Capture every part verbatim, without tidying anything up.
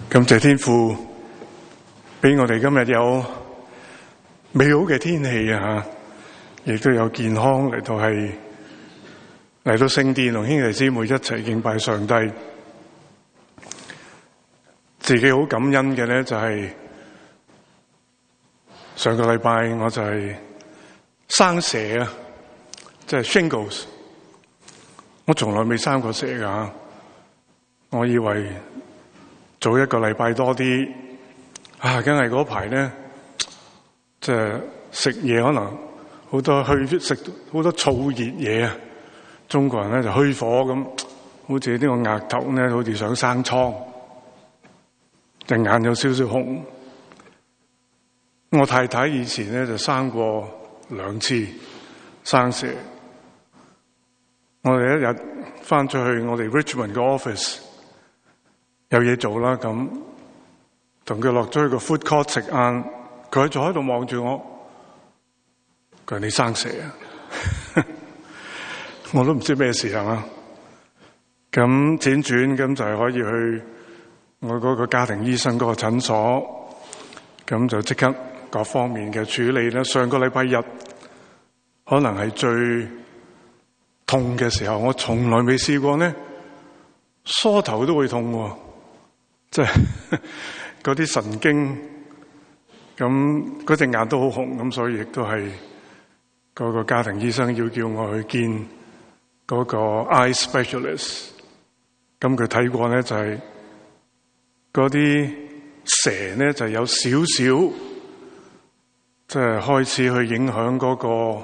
感謝天父俾我哋今日有美好嘅天氣啊，亦都有健康嚟到係嚟到聖殿同兄弟姊妹一齊敬拜上帝。自己好感恩嘅咧，就係上個禮拜我就係生蛇啊，即係 shingles。我從來未生過蛇噶，我以為早一個禮拜多啲啊，梗係嗰排咧，即係食嘢可能好多虛食好多燥熱嘢啊。中國人咧就虛火咁，好似呢個額頭咧，好似想生瘡，隻眼有少少紅。我太太以前咧就生過兩次生蛇。我哋一日翻出去我哋 Richmond 嘅 office 有嘢做啦，咁同佢落咗去個 food court 食晏，佢仲喺度望住我，佢話你生蛇啊？我都唔知咩事係嘛？咁輾轉咁就係可以去我嗰個家庭醫生嗰個診所，咁就即刻各方面嘅處理啦。上個禮拜日可能係最痛嘅時候，我從來未試過呢，梳頭都會痛喎，即係嗰啲神經，咁嗰隻眼都好紅，咁所以亦都係嗰個家庭醫生要叫我去見嗰個 eye specialist。咁佢睇過咧，就係嗰啲蛇咧就有少少，即係開始去影響嗰個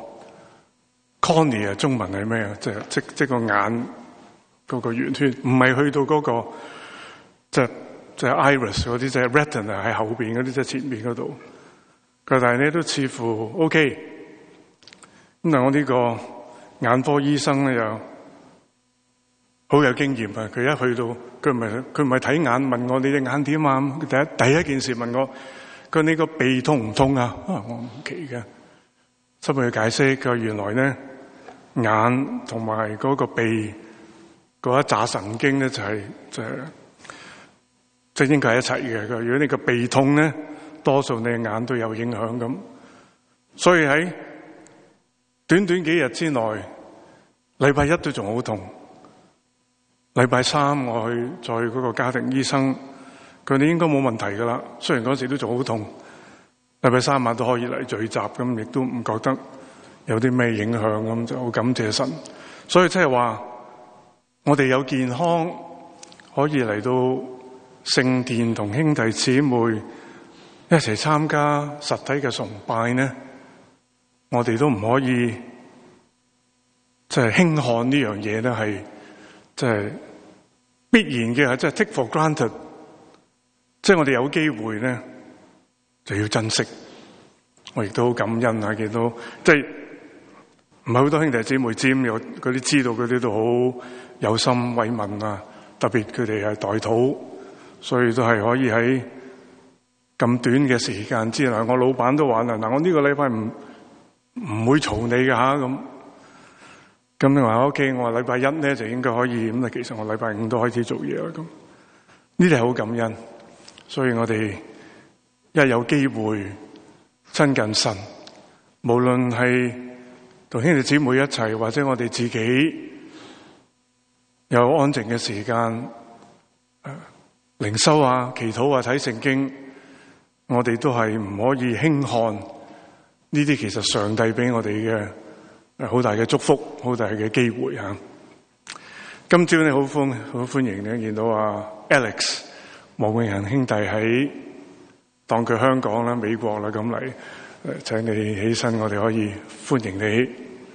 cornea， 中文係咩啊？即係即即個眼嗰個圓圈，唔係去到嗰個即係即係 iris 嗰啲，即係 retina 喺後邊嗰啲，即係前面嗰度。佢但係咧都似乎 OK。咁但係我呢個眼科醫生咧又好有經驗啊！佢一去到，佢唔係佢唔係睇眼，問我你隻眼點啊？第一第一件事問我，佢你個鼻痛唔痛啊？啊，我唔奇嘅，收佢解釋，佢原來咧眼同埋嗰個鼻嗰一紮神經咧就係就係即係應該係一齊嘅。佢如果你個鼻痛咧，多數你眼都有影響咁。所以喺短短幾日之內，禮拜一都仲好痛。禮拜三我去再去嗰個家庭醫生，佢哋應該冇問題噶啦。雖然嗰時都仲好痛，禮拜三晚都可以嚟聚集，咁亦都唔覺得有啲咩影響，咁就好感謝神。所以即係話，我哋有健康可以嚟到聖殿同兄弟姊妹一齊參加實體嘅崇拜呢，我哋都唔可以即係輕看呢樣嘢咧，係即係必然嘅，即係 take for granted。即係我哋有機會咧，就要珍惜。我亦都好感恩啊！見到即係唔係好多兄弟姊妹知，有嗰啲知道嗰啲都好有心慰問啊。特別佢哋係代禱，所以都係可以喺咁短嘅時間之內。我老闆都話啦，嗱，我呢個禮拜唔唔會嘈你㗎吓咁。咁你話 OK， 我話禮拜一咧就應該可以。咁啊，其實我禮拜五都開始做嘢啦。咁呢啲係好感恩，所以我哋一有機會親近神，無論係同兄弟姊妹一齊，或者我哋自己有安靜嘅時間，靈修啊、祈禱啊、睇聖經，我哋都係唔可以輕看呢啲。其實上帝俾我哋嘅好大嘅祝福，好大嘅機會吓。今朝你好歡好歡迎你見到啊 Alex 黃永恒兄弟喺當佢香港啦、美國啦咁嚟，請你起身，我哋可以歡迎你。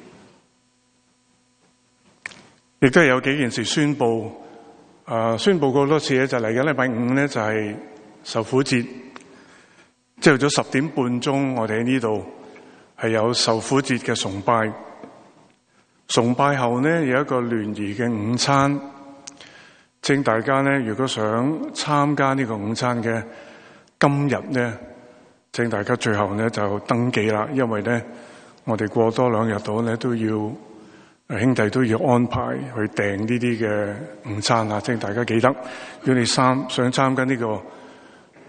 亦都係有幾件事宣布，啊、呃、宣布過好多次咧，就嚟緊禮拜五咧就係受苦節，朝早十點半鐘，我哋喺呢度係有受苦節嘅崇拜。崇拜後呢，有一個聯誼嘅午餐，請大家呢，如果想參加呢個午餐嘅，今日呢，請大家最後呢就登記啦，因為呢，我哋過多兩日到呢都要兄弟都要安排去訂呢啲嘅午餐啊，請大家記得，如果你三想參加呢個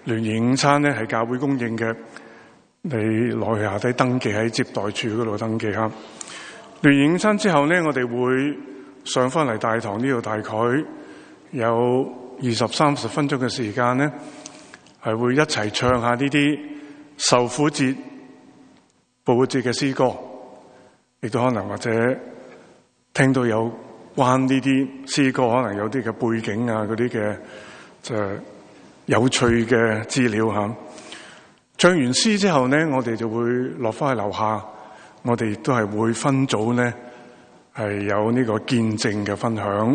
聯誼午餐咧係教會供應嘅，你落去下低登記喺接待處嗰度登記吓。聯誼午餐之後咧，我哋會上翻嚟大堂呢度，大概有二十三十分鐘嘅時間咧，係會一齊唱下呢啲受苦節、復活節嘅詩歌，亦都可能或者聽到有關呢啲詩歌，可能有啲嘅背景啊，嗰啲嘅就有趣嘅資料吓。唱完詩之後呢，我哋就會落翻去樓下，我哋都係會分組呢，係有呢個見證嘅分享。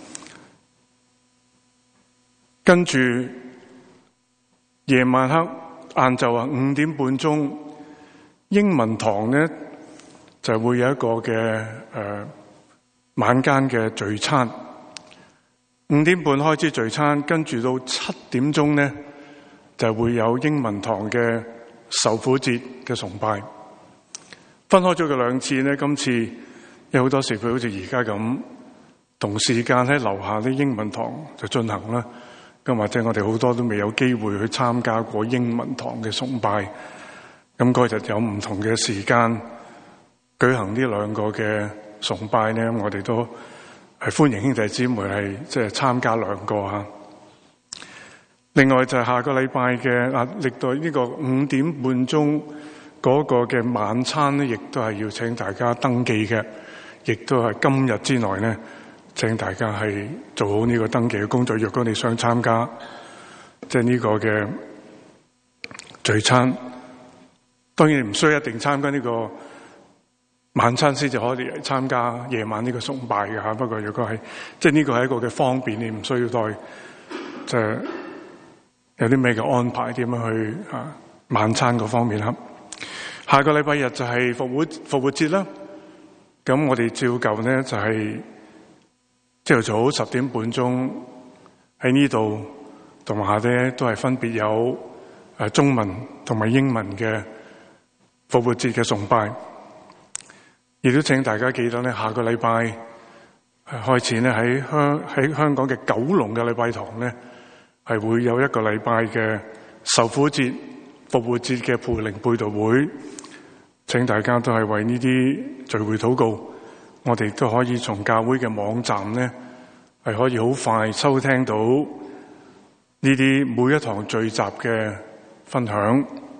跟住夜晚黑晏晝啊五點半鐘，英文堂呢就會有一個嘅誒、呃、晚間嘅聚餐。五點半開始聚餐，跟住到七點鐘呢，就會有英文堂嘅受苦節嘅崇拜。分開咗嘅兩次呢，今次有好多時佢好似而家咁，同時間喺樓下啲英文堂就進行啦。咁或者我哋好多都未有機會去參加過英文堂嘅崇拜，咁嗰日有唔同嘅時間舉行呢兩個嘅崇拜呢，我哋都係歡迎兄弟姊妹係即係參加兩個吓。另外就係下個禮拜嘅啊，歷代呢個五點半鐘嗰個嘅晚餐咧，亦都係要請大家登記嘅，亦都係今日之內咧，請大家係做好呢個登記嘅工作。若果你想參加即係呢個嘅聚餐，當然唔需要一定參加呢個晚餐先就可以嚟參加夜晚呢個崇拜嘅吓。不過如果係即係呢個係一個嘅方便，你唔需要再即係有啲咩嘅安排，點樣去啊晚餐嗰方面啦。下個禮拜日就係復活復活節啦。咁我哋照舊呢就係朝頭早十點半鐘喺呢度同埋下低都係分別有誒中文同埋英文嘅復活節嘅崇拜。亦都請大家記得咧，下個禮拜開始咧喺香喺香港嘅九龍嘅禮拜堂咧，係會有一個禮拜嘅受苦節、復活節嘅培靈背道會。請大家都係為呢啲聚會禱告。我哋都可以從教會嘅網站咧，係可以好快收聽到呢啲每一堂聚集嘅分享。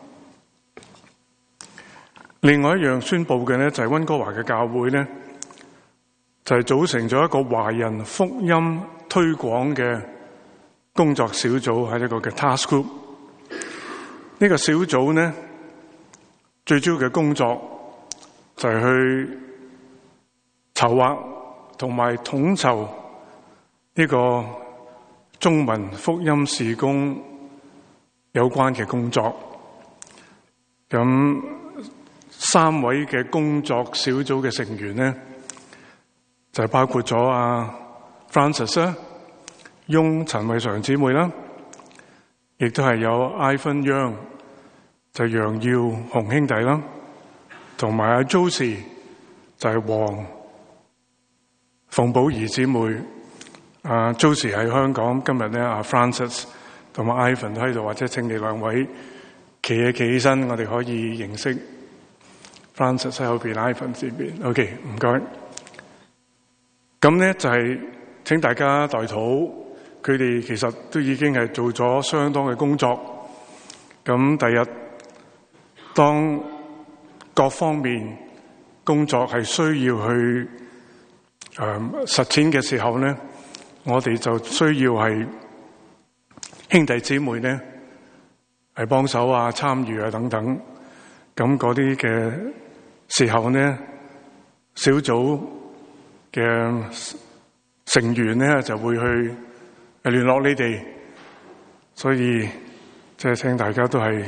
另外一樣宣布嘅咧，就係溫哥華嘅教會咧，就係組成咗一個華人福音推廣嘅工作小組，係一個嘅 task group。呢個小組咧，最主要嘅工作就係去籌劃同埋統籌呢個中文福音事工有關嘅工作。咁三位嘅工作小組嘅成員咧，就包括咗阿 Francis 啦、翁陳慧常姊妹啦，亦都係有 Ivan Young 就楊耀雄兄弟啦，同埋阿 Josie 就係黃馮寶儀姊妹。阿 Josie 喺香港，今日咧阿 Francis 同埋 Ivan 都喺度，或者請你兩位企起企起身，我哋可以認識 Francis 喺後邊 ，Ivan 這邊。OK， 唔該。咁咧就係請大家代禱，佢哋其實都已經係做咗相當嘅工作。咁第日當各方面工作係需要去誒、呃、實踐嘅時候咧，我哋就需要係兄弟姊妹咧係幫手啊、參與啊等等。咁嗰啲嘅時候咧，小組嘅成員咧就會去聯絡你哋，所以即係請大家都係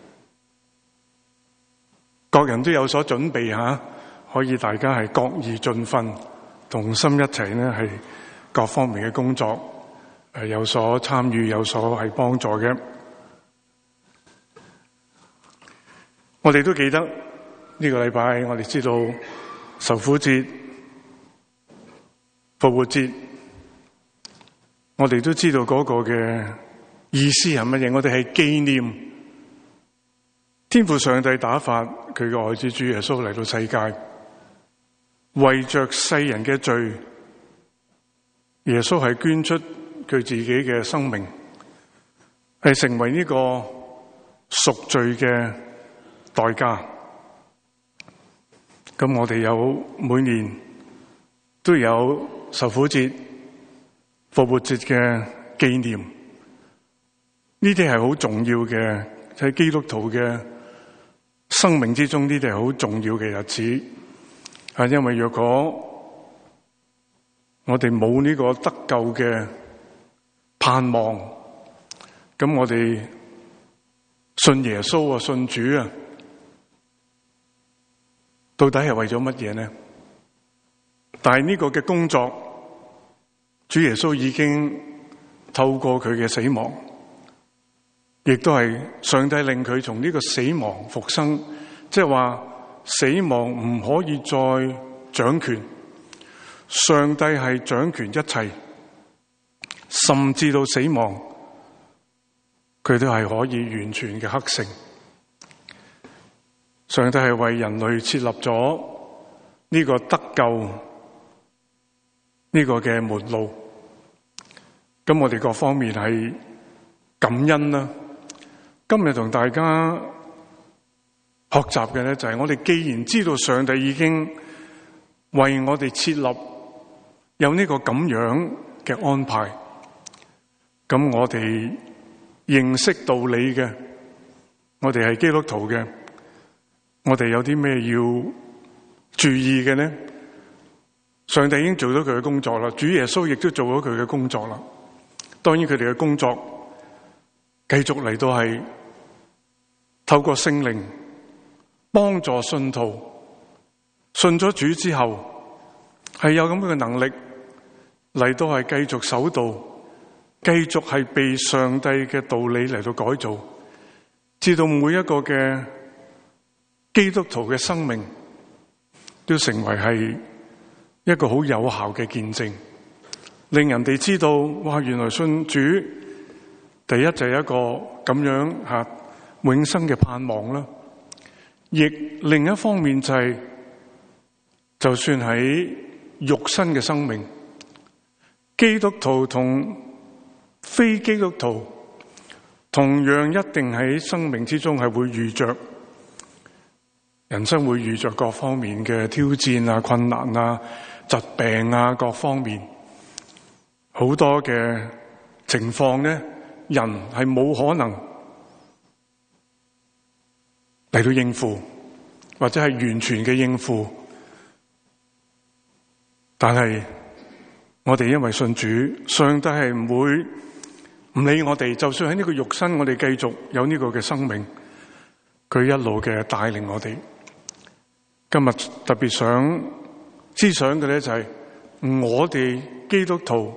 各人都有所準備吓，可以大家係各宜盡分，同心一齊咧係各方面嘅工作誒有所參與，有所係幫助嘅。我哋都記得呢個禮拜，我哋知道受苦節、復活節，我哋都知道嗰個嘅意思係乜嘢？我哋係紀念天父上帝打發佢嘅愛子主耶穌嚟到世界，為着世人嘅罪，耶穌係捐出佢自己嘅生命，係成為呢個贖罪嘅代價。咁我哋有每年都有受苦節、復活節嘅紀念，呢啲係好重要嘅，喺基督徒嘅生命之中，呢啲係好重要嘅日子。啊，因為若果我哋冇呢個得救嘅盼望，咁我哋信耶穌啊，信主啊，到底係為咗乜嘢呢？但係呢個嘅工作，主耶穌已經透過佢嘅死亡，亦都係上帝令佢從呢個死亡復生，即係話死亡唔可以再掌權，上帝係掌權一切，甚至到死亡，佢都係可以完全嘅克勝。上帝係為人類設立咗呢個得救呢個嘅門路，咁我哋各方面係感恩啦。今日同大家學習嘅咧，就係我哋既然知道上帝已經為我哋設立有呢個咁樣嘅安排，咁我哋認識道理嘅，我哋係基督徒嘅，我哋有啲咩要注意嘅呢？上帝已經做咗佢嘅工作啦，主耶穌亦都做咗佢嘅工作啦。當然佢哋嘅工作繼續嚟到係透過聖靈幫助信徒信咗主之後，係有咁嘅能力嚟到係繼續守道，繼續係被上帝嘅道理嚟到改造，直到每一個嘅基督徒嘅生命都成為係一個好有效嘅見證，令人哋知道，哇，原來信主第一就係一個咁樣吓永生嘅盼望啦。亦另一方面就係，就算喺肉身嘅生命，基督徒同非基督徒同樣一定喺生命之中係會遇着人生，會遇着各方面嘅挑戰啊、困難啊、疾病啊，各方面好多嘅情況咧，人係冇可能嚟到應付，或者係完全嘅應付。但係我哋因為信主，上帝係唔會唔理我哋，就算喺呢個肉身，我哋繼續有呢個嘅生命，佢一路嘅帶領我哋。今日特別想思想嘅咧，就係我哋基督徒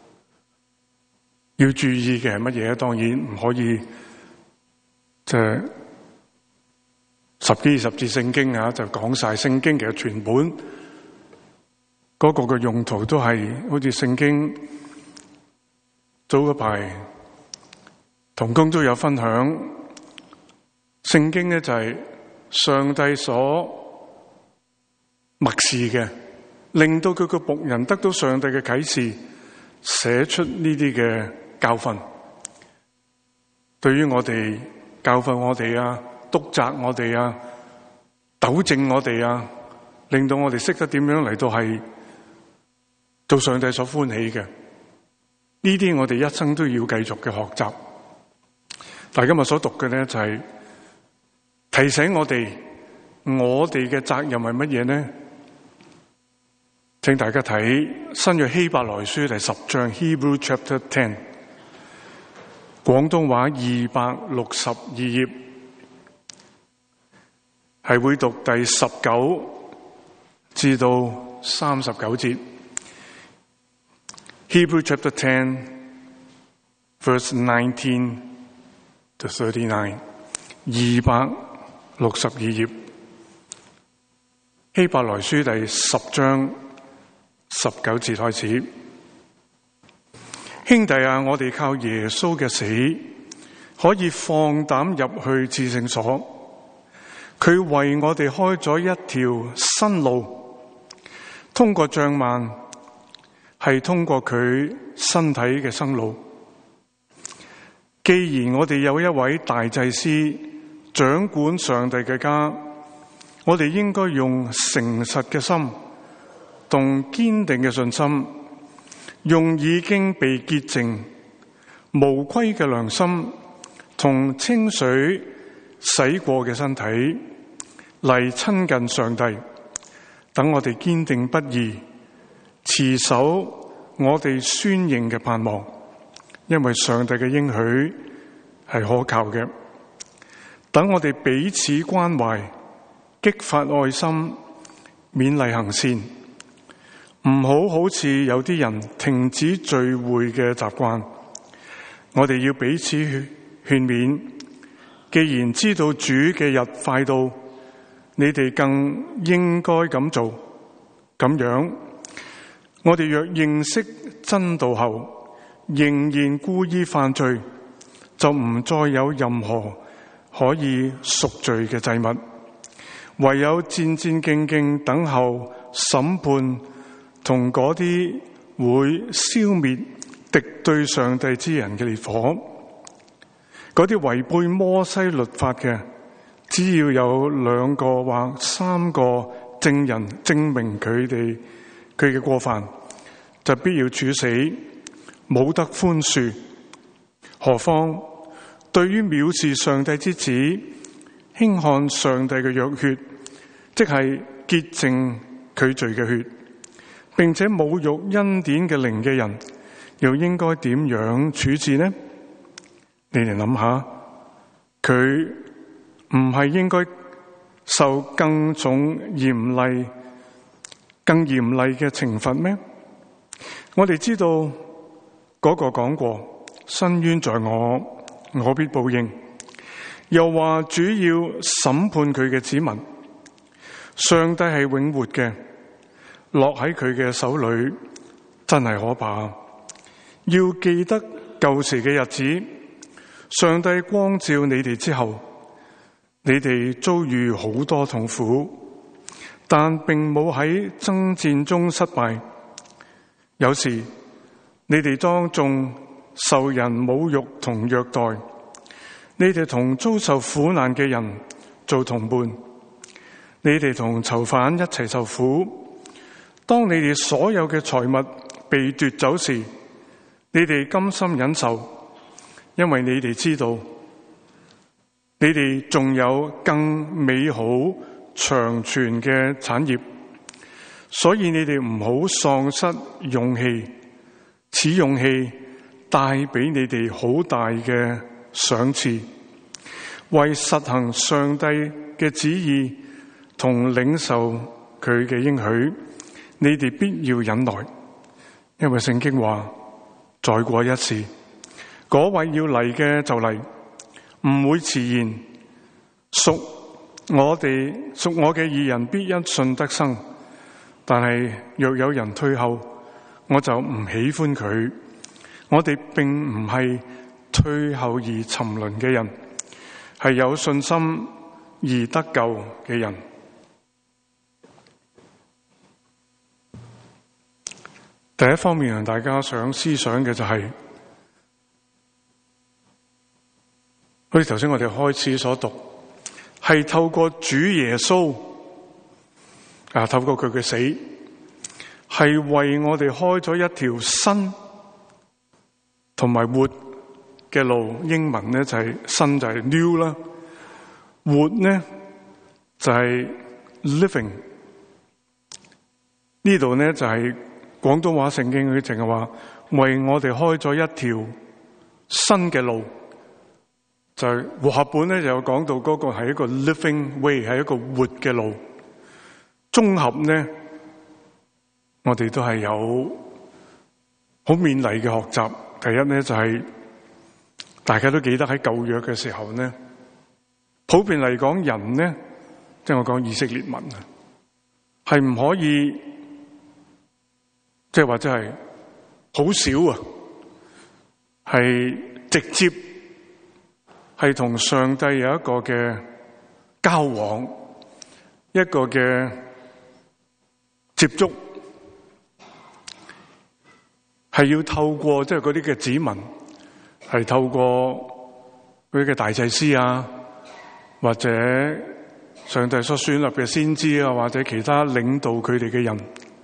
要注意嘅係乜嘢？當然唔可以即係十幾二十節聖經啊，就講晒聖經。其實全本嗰個嘅用途都係好似聖經早嗰排同工都有分享，聖經咧就係上帝所默示嘅，令到佢個僕人得到上帝嘅啟示，寫出呢啲嘅教訓，對於我哋教訓我哋啊，督責我哋啊，糾正我哋啊，令到我哋識得點樣嚟到係做上帝所歡喜嘅。呢啲我哋一生都要繼續嘅學習。但係今日所讀嘅咧就係提醒我哋，我哋嘅責任係乜嘢呢？請大家睇新約希伯來書第十章 Hebrew Chapter Ten， 廣東話二百六十二頁，係會讀第十九至到三十九節。Hebrew Chapter Ten Verse Nineteen to Thirty-Nine， 二百六十二頁，希伯來書第十章十九節開始。 兄弟啊，我哋靠耶穌嘅死，可以放膽入去至聖所。佢為我哋開咗一條新路，通過帳幔，係通過佢身體嘅生路。既然我哋有一位大祭司掌管上帝嘅家，我哋應該用誠實嘅心同堅定嘅信心，用已經被潔淨無虧嘅良心同清水洗過嘅身體嚟親近上帝，等我哋堅定不移持守我哋宣認嘅盼望，因為上帝嘅應許係可靠嘅。等我哋彼此關懷，激發愛心，勉勵行善，唔好好似有啲人停止聚會嘅習慣。我哋要彼此勸勉，既然知道主嘅日快到，你哋更應該咁做。咁樣，我哋若認識真道後，仍然故意犯罪，就唔再有任何可以贖罪嘅祭物，唯有戰戰兢兢等候審判同嗰啲會消滅敵對上帝之人嘅烈火。嗰啲違背摩西律法嘅，只要有兩個或三個證人證明佢哋佢嘅過犯，就必要處死，冇得寬恕。何況對於藐視上帝之子，輕看上帝嘅約血，即係潔淨佢罪嘅血，並且侮辱恩典嘅靈嘅人，又應該點樣處置呢？你哋諗下，佢唔係應該受更重嚴厲、更嚴厲嘅懲罰咩？我哋知道嗰個講過，伸冤在我，我必報應。又話主要審判佢嘅子民，上帝係永活嘅，落喺佢嘅手裏，真係可怕。要記得舊時嘅日子，上帝光照你哋之後，你哋遭遇好多痛苦，但並冇喺爭戰中失敗。有時你哋當眾受人侮辱同虐待，你哋同遭受苦難嘅人做同伴，你哋同囚犯一齊受苦。當你哋所有嘅財物被奪走時，你哋甘心忍受，因為你哋知道，你哋仲有更美好長存嘅產業，所以你哋唔好喪失勇氣。此勇氣帶俾你哋好大嘅賞賜，為實行上帝嘅旨意同領受佢嘅應許，你哋必要忍耐，因為聖經話，再過一時，嗰位要嚟嘅就嚟，唔會遲延。屬我哋屬我嘅義人必因信得生，但係若有人退後，我就唔喜歡佢。我哋並唔係退後而沉淪嘅人，係有信心而得救嘅人。第一方面，同大家想思想嘅就係、是，好似頭先我哋開始所讀，係透過主耶穌啊，透過佢嘅死，係為我哋開咗一條新同埋活嘅路。英文咧就係新就係 new 啦，活咧就係 living。呢度咧就係廣東話聖經佢淨係話為我哋開咗一條新嘅路。就係和合本咧就有講到嗰個係一個 living way， 係一個活嘅路。綜合咧，我哋都係有好勉勵嘅學習。第一咧就係、是、大家都記得喺舊約嘅時候咧，普遍嚟講人咧，即係我講以色列民啊，係唔可以即係或者係好少啊， 係直接係同上帝有一個嘅交往，一個嘅接觸，係要透過即係嗰啲嘅子民，係透過嗰啲嘅大祭司啊，或者上帝所選立嘅先知啊，或者其他領導佢哋嘅人，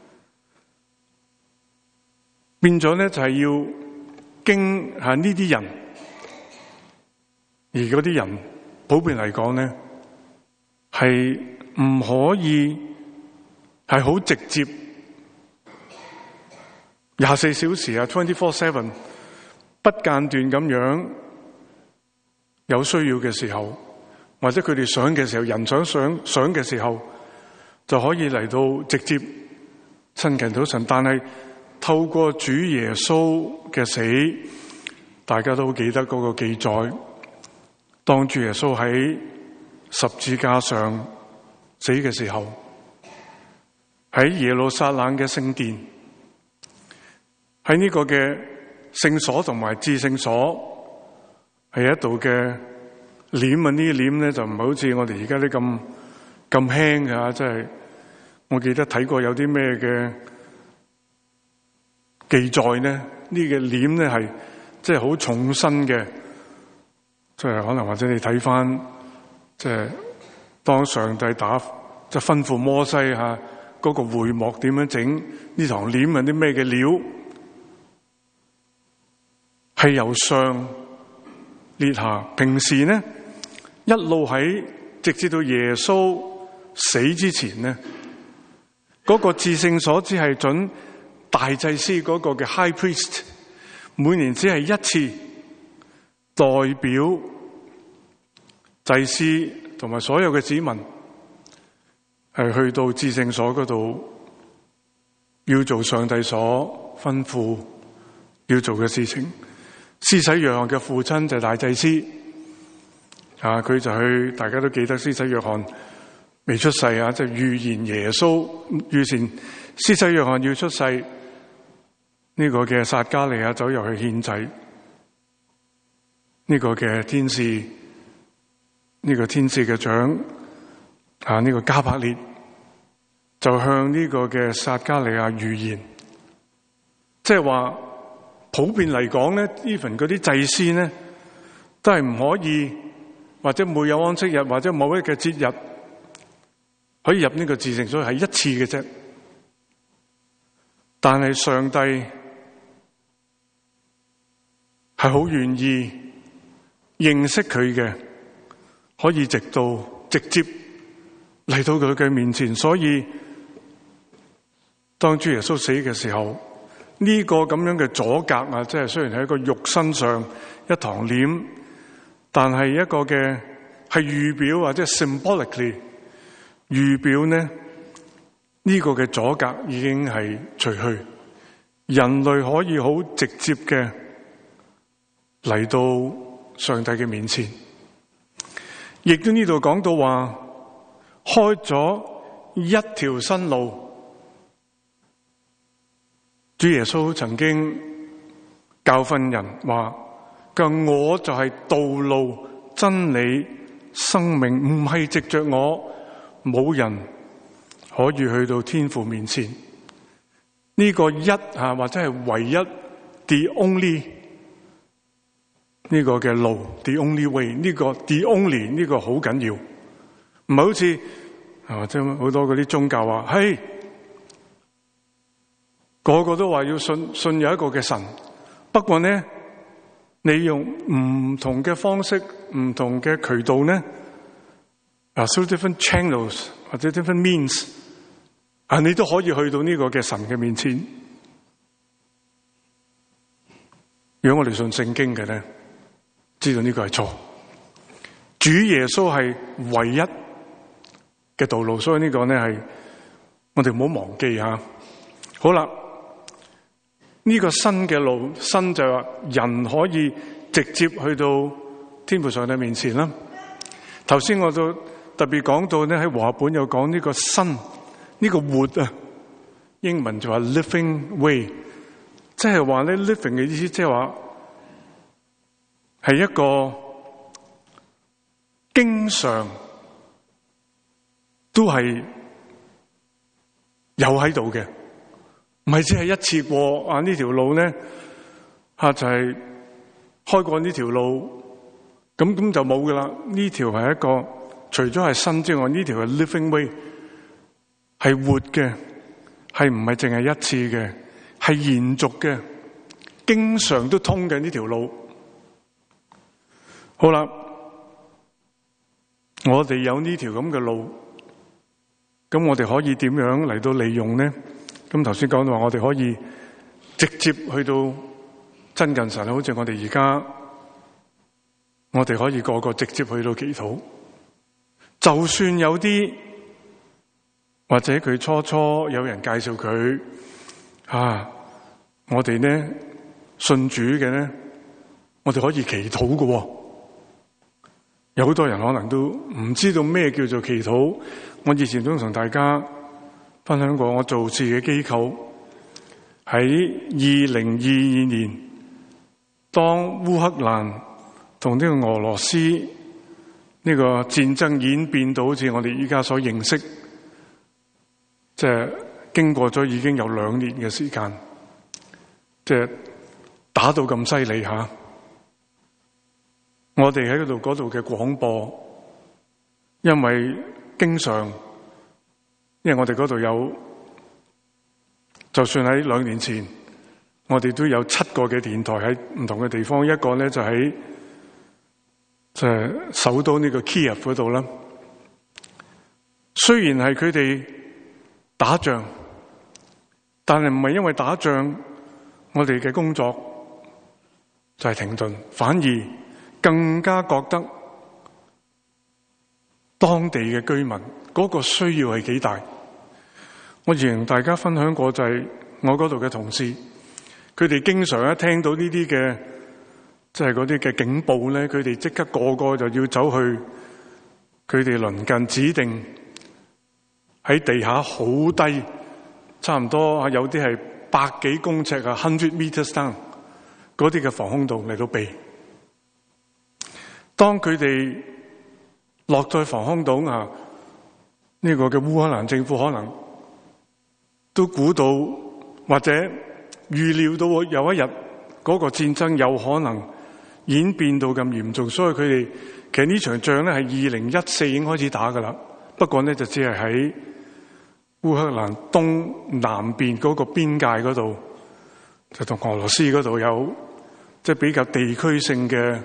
變咗咧就係要經吓呢啲人，而嗰啲人普遍嚟講咧係唔可以係好直接廿四小時啊 twenty four seven 不間斷咁樣有需要嘅時候，或者佢哋想嘅時候，人想想想嘅時候，就可以嚟到直接親近到神。但係透過主耶穌嘅死，大家都好記得嗰個記載，當主耶穌喺十字架上死嘅時候，喺耶路撒冷嘅聖殿，喺呢個嘅聖所同埋至聖所係一度嘅簾啊，呢啲簾咧就唔係好似我哋而家啲咁咁輕嘅，即係我記得睇過有啲咩嘅記載咧，呢個簾咧係即係好重身嘅，即係可能或者你睇翻即係當上帝打即係吩咐摩西吓嗰個會幕點樣整呢堂簾啊，啲咩嘅料係由上列下。平時呢一路喺直至到耶穌死之前呢，嗰個至聖所只係准大祭司嗰個嘅 high priest 每年只係一次代表祭司同埋所有嘅子民係去到至聖所嗰度，要做上帝所吩咐要做嘅事情。施洗約翰嘅父親就係大祭司啊，佢就去，大家都記得施洗約翰未出世啊，即係預言耶穌預前施洗約翰要出世，呢個嘅撒迦利亞走入去獻祭，呢個嘅天使，呢個天使嘅長啊，呢個加百列就向呢個嘅撒迦利亞預言，即係話普遍嚟講咧 even 嗰啲祭司咧都係唔可以，或者每有安息日或者某一嘅節日可以入呢個至聖所，係一次嘅啫。但係上帝係好願意認識佢嘅，可以直到直接嚟到佢嘅面前。所以當主耶穌死嘅時候，呢個咁樣嘅阻隔啊，即係雖然係一個肉身上一堂簾，但係一個嘅係預表或者 symbolically 預表呢，呢個嘅阻隔已經係除去，人類可以好直接嘅嚟到上帝嘅面前。亦都呢度講到話開咗一條新路。主耶穌曾經教訓人話，佢我就係道路、真理、生命，唔係藉着我，冇人可以去到天父面前。呢個一啊，或者係唯一 the only 呢個嘅路 the only way， 呢個 the only 呢個好緊要，唔係好似啊，即係好多嗰啲宗教話，嘿。個個都話要信信有一個嘅神，不過呢，你用唔同嘅方式、唔同嘅渠道呢，啊 through different channels 或者 different means， 啊，你都可以去到呢個嘅神嘅面前。如果我哋信聖經嘅呢，知道呢個係錯。主耶穌係唯一嘅道路，所以呢個呢係我哋唔好忘記吓。好啦。呢個新嘅路，新就係話人可以直接去到天父上帝面前啦。頭先我都特別講到咧，喺和合本有講呢個新，呢個活啊，英文就話 living way， 即係話咧 living 嘅意思，即係話係一個經常都係有喺度嘅，唔係只係一次過啊！呢條路咧吓就係開過呢條路，咁咁就冇噶啦。呢條係一個除咗係新之外，呢條係 living way， 係活嘅，係唔係淨係一次嘅，係延續嘅，經常都通嘅呢條路。好啦，我哋有呢條咁嘅路，咁我哋可以點樣嚟到利用呢？咁頭先講到話，我哋可以直接去到親近神，好似我哋而家，我哋可以個個直接去到祈禱。就算有啲或者佢初初有人介紹佢啊，我哋呢信主嘅呢，我哋可以祈禱嘅。有好多人可能都唔知道咩叫做祈禱。我以前都同大家分享過，我做事嘅機構喺二零二二年，當烏克蘭同呢個俄羅斯呢個戰爭演變到好似我哋依家所認識，即係經過咗已經有兩年嘅時間，即係打到咁犀利吓。我哋喺嗰度嗰度嘅廣播，因為經常，因為我哋嗰度有，就算喺兩年前，我哋都有七個嘅電台喺唔同嘅地方，一個咧就喺就係首都呢個 Kiev 嗰度啦。雖然係佢哋打仗，但係唔係因為打仗，我哋嘅工作就係停頓，反而更加覺得當地嘅居民嗰個需要係幾大。我以前同大家分享過，就係我嗰度嘅同事，佢哋經常一聽到呢啲嘅即係嗰啲嘅警報咧，佢哋即刻個個就要走去佢哋鄰近指定喺地下好低，差唔多有啲係百幾公尺啊 hundred meters down 嗰啲嘅防空洞嚟到避。當佢哋落在防空洞啊，呢個嘅烏克蘭政府可能都估到或者預料到有一日嗰個戰爭有可能演變到咁嚴重，所以佢哋其實呢場仗咧係二零一四已經開始打噶啦。不過咧就只係喺烏克蘭東南邊嗰個邊界嗰度，就同俄羅斯嗰度有即係比較地區性嘅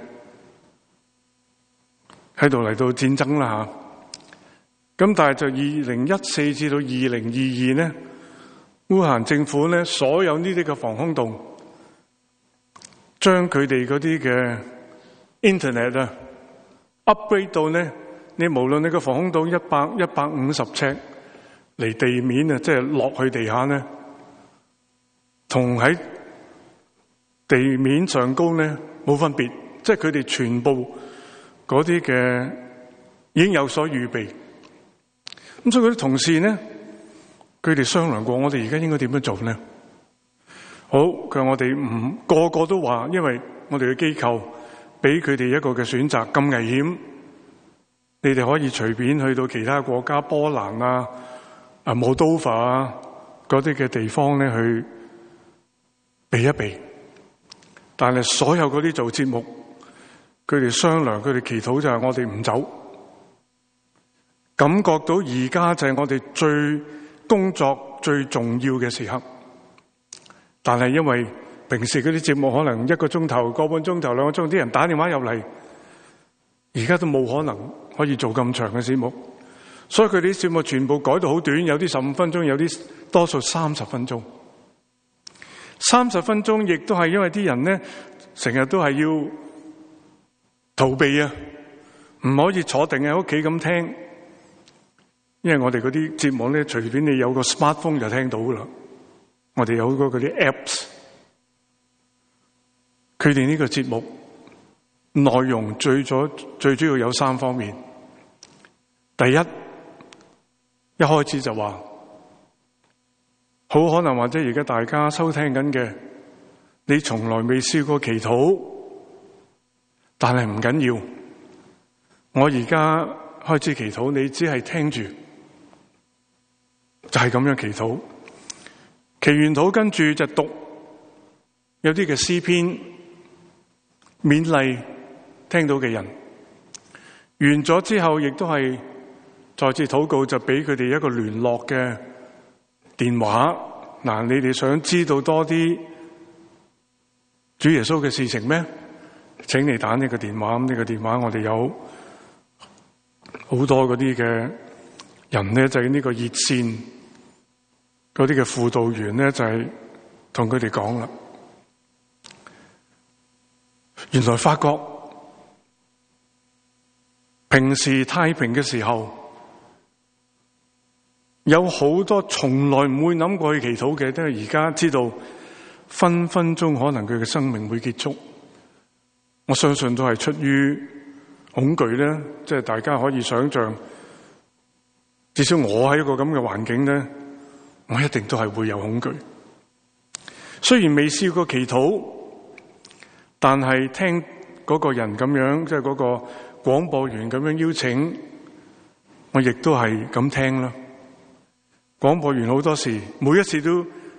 喺度嚟到戰爭啦吓。咁但係就二零一四至到二零二二咧，烏克蘭政府咧所有呢啲嘅防空洞，將佢哋嗰啲嘅 internet 啊 upgrade 到咧，你無論你個防空洞一百一百五十尺離地面啊，即係落去地下咧，同喺地面上高咧冇分別，即係佢哋全部嗰啲嘅已經有所預備。咁所以嗰啲同事咧，佢哋商量過，我哋而家應該點樣做咧？好，佢話我哋唔個個都話，因為我哋嘅機構俾佢哋一個嘅選擇，咁危險，你哋可以隨便去到其他國家，波蘭啊、啊摩多瓦啊嗰啲嘅地方咧去避一避。但係所有嗰啲做節目，佢哋商量，佢哋祈禱就係我哋唔走。感覺到而家就係我哋最工作最重要嘅時刻，但係因為平時嗰啲節目可能一個鐘頭、個半鐘頭、兩個鐘，啲人打電話入嚟，而家都冇可能可以做咁長嘅節目，所以佢哋啲節目全部改到好短，有啲十五分鐘，有啲多數三十分鐘。三十分鐘亦都係因為啲人咧成日都係要逃避啊，唔可以坐定喺屋企咁聽。因為我哋嗰啲節目咧，隨便你有個 smartphone 就聽到噶啦。我哋有嗰嗰啲 apps， 佢哋呢個節目內容最咗最主要有三方面。第一，一開始就話，好可能或者而家大家收聽緊嘅，你從來未試過祈禱， 但係唔緊要，我而家開始祈禱，你只係聽住，就係咁樣祈禱。祈完禱跟住就讀有啲嘅詩篇，勉勵聽到嘅人。完咗之後，亦都係再次禱告，就俾佢哋一個聯絡嘅電話。嗱，你哋想知道多啲主耶穌嘅事情咩？請你打呢個電話。咁呢個電話我哋有好多嗰啲嘅人咧，就係呢個熱線嗰啲嘅輔導員咧，就係同佢哋講啦。原來發覺平時太平嘅時候，有好多從來唔會諗過去祈禱嘅，都係而家知道分分鐘可能佢嘅生命會結束。我相信都係出於恐懼咧，即係大家可以想象，至少我喺一個咁嘅環境咧，我一定都係會有恐懼。雖然未試過祈禱，但係聽嗰個人咁樣，即係嗰個廣播員咁樣邀請，我亦都係咁聽啦。廣播員好多時，每一次都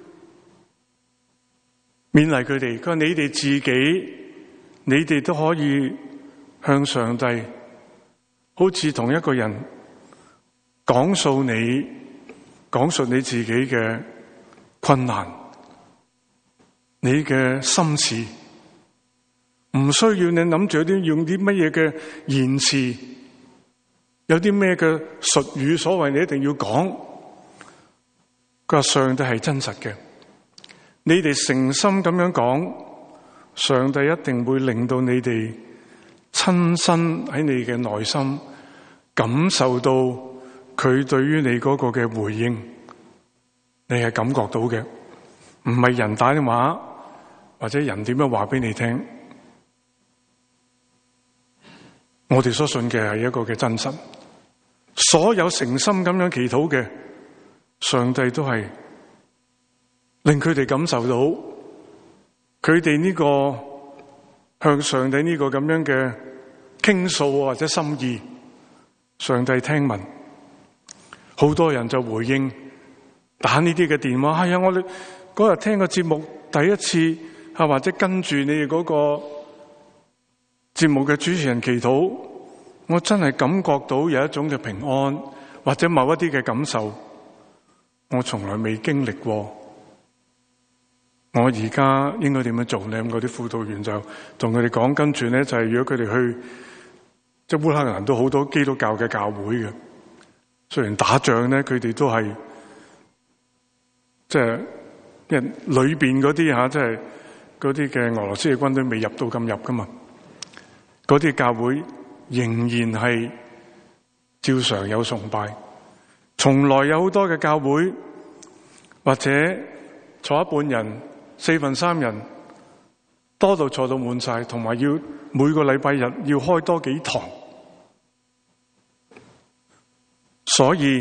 勉勵佢哋，佢話你哋自己，你哋都可以向上帝，好似同一個人講述你，講述你自己嘅困難，你嘅心事，唔需要你諗住啲用啲乜嘢嘅言辭，有啲咩嘅術語，所謂你一定要講。佢話上帝係真實嘅，你哋誠心咁樣講，上帝一定會令到你哋親身喺你嘅內心感受到佢對於你嗰個嘅回應，你係感覺到嘅，唔係人打電話或者人點樣話俾你聽。我哋所信嘅係一個嘅真實，所有誠心咁樣祈禱嘅，上帝都係令佢哋感受到佢哋呢個向上帝呢個咁樣嘅傾訴或者心意，上帝聽聞。好多人就回應打呢啲嘅電話，係啊，我哋嗰日聽個節目第一次啊，或者跟住你哋嗰個節目嘅主持人祈禱，我真係感覺到有一種嘅平安，或者某一啲嘅感受，我從來未經歷過。我而家應該點樣做咧？咁嗰啲輔導員就同佢哋講，跟住咧就係如果佢哋去，即係烏克蘭都好多基督教嘅教會嘅，雖然打仗咧，佢哋都係即係人裏邊嗰啲吓，即係嗰啲嘅俄羅斯嘅軍隊未入到咁入噶嘛，嗰啲教會仍然係照常有崇拜，從來有好多嘅教會或者坐一半人、四分三人，多到坐到滿晒，同埋要每個禮拜日要開多幾堂。所以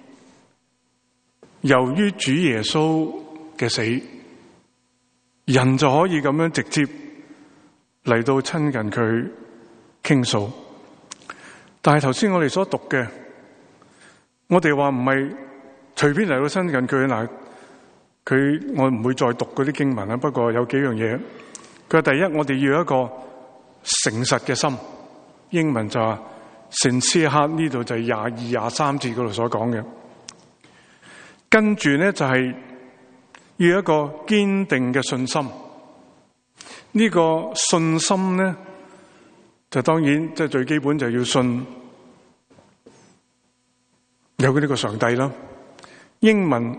由於主耶穌嘅死，人就可以咁樣直接嚟到親近佢傾訴。但係頭先我哋所讀嘅，我哋話唔係隨便嚟到親近佢。嗱，佢我唔會再讀嗰啲經文啦，不過有幾樣嘢。佢話第一，我哋要有一個誠實嘅心，英文就話sincere heart，呢度就係廿二廿三節嗰度所講嘅。跟住咧就係要有一個堅定嘅信心。呢個信心咧就當然即係最基本就要信有呢個上帝啦。英文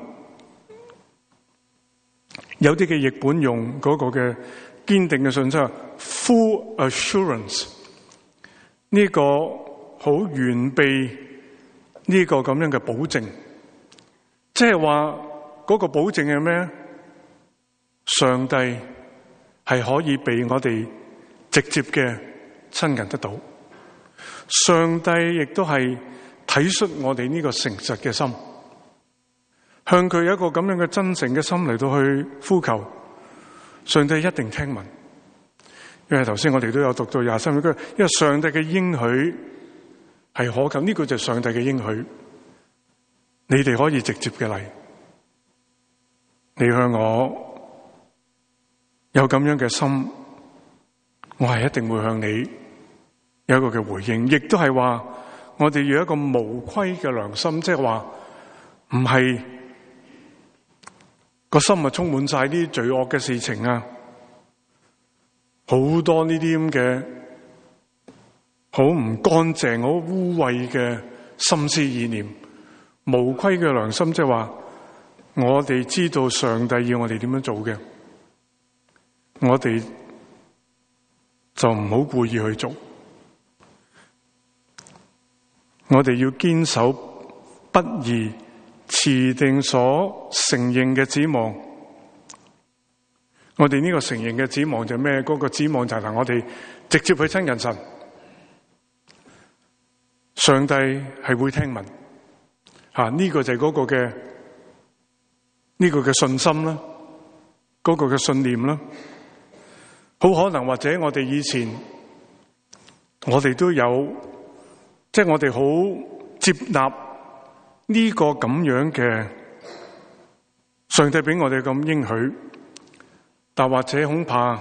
有啲嘅譯本用嗰個嘅堅定嘅信心 full assurance， 呢個好完備呢個咁樣嘅保證，即係話嗰個保證係咩？上帝係可以被我哋直接嘅親近得到，上帝亦都係體恤我哋呢個誠實嘅心，向佢有一個咁樣嘅真誠嘅心嚟到去呼求，上帝一定聽聞。 因為頭先我哋都有讀到廿三節，因為上帝嘅應許係可靠，呢個就係上帝嘅應許。你哋可以直接嘅嚟，你向我有咁樣嘅心，我係一定會向你有一個嘅回應，亦都係話我哋要一個無虧嘅良心，即係話唔係個心啊充滿晒啲罪惡嘅事情啊，好多呢啲咁嘅好唔乾淨、好污穢嘅心思意念。無虧嘅良心，即係話我哋知道上帝要我哋點樣做嘅，我哋就唔好故意去做。我哋要堅守不義持定所承認嘅指望。我哋呢個承認嘅指望就係咩？嗰個指望就係我哋直接去親近神，上帝係會聽聞。吓，呢個就係嗰個嘅呢個嘅信心啦，嗰個嘅信念啦。好可能或者我哋以前我哋都有，即係我哋好接納呢個咁樣嘅上帝俾我哋咁應許，但或者恐怕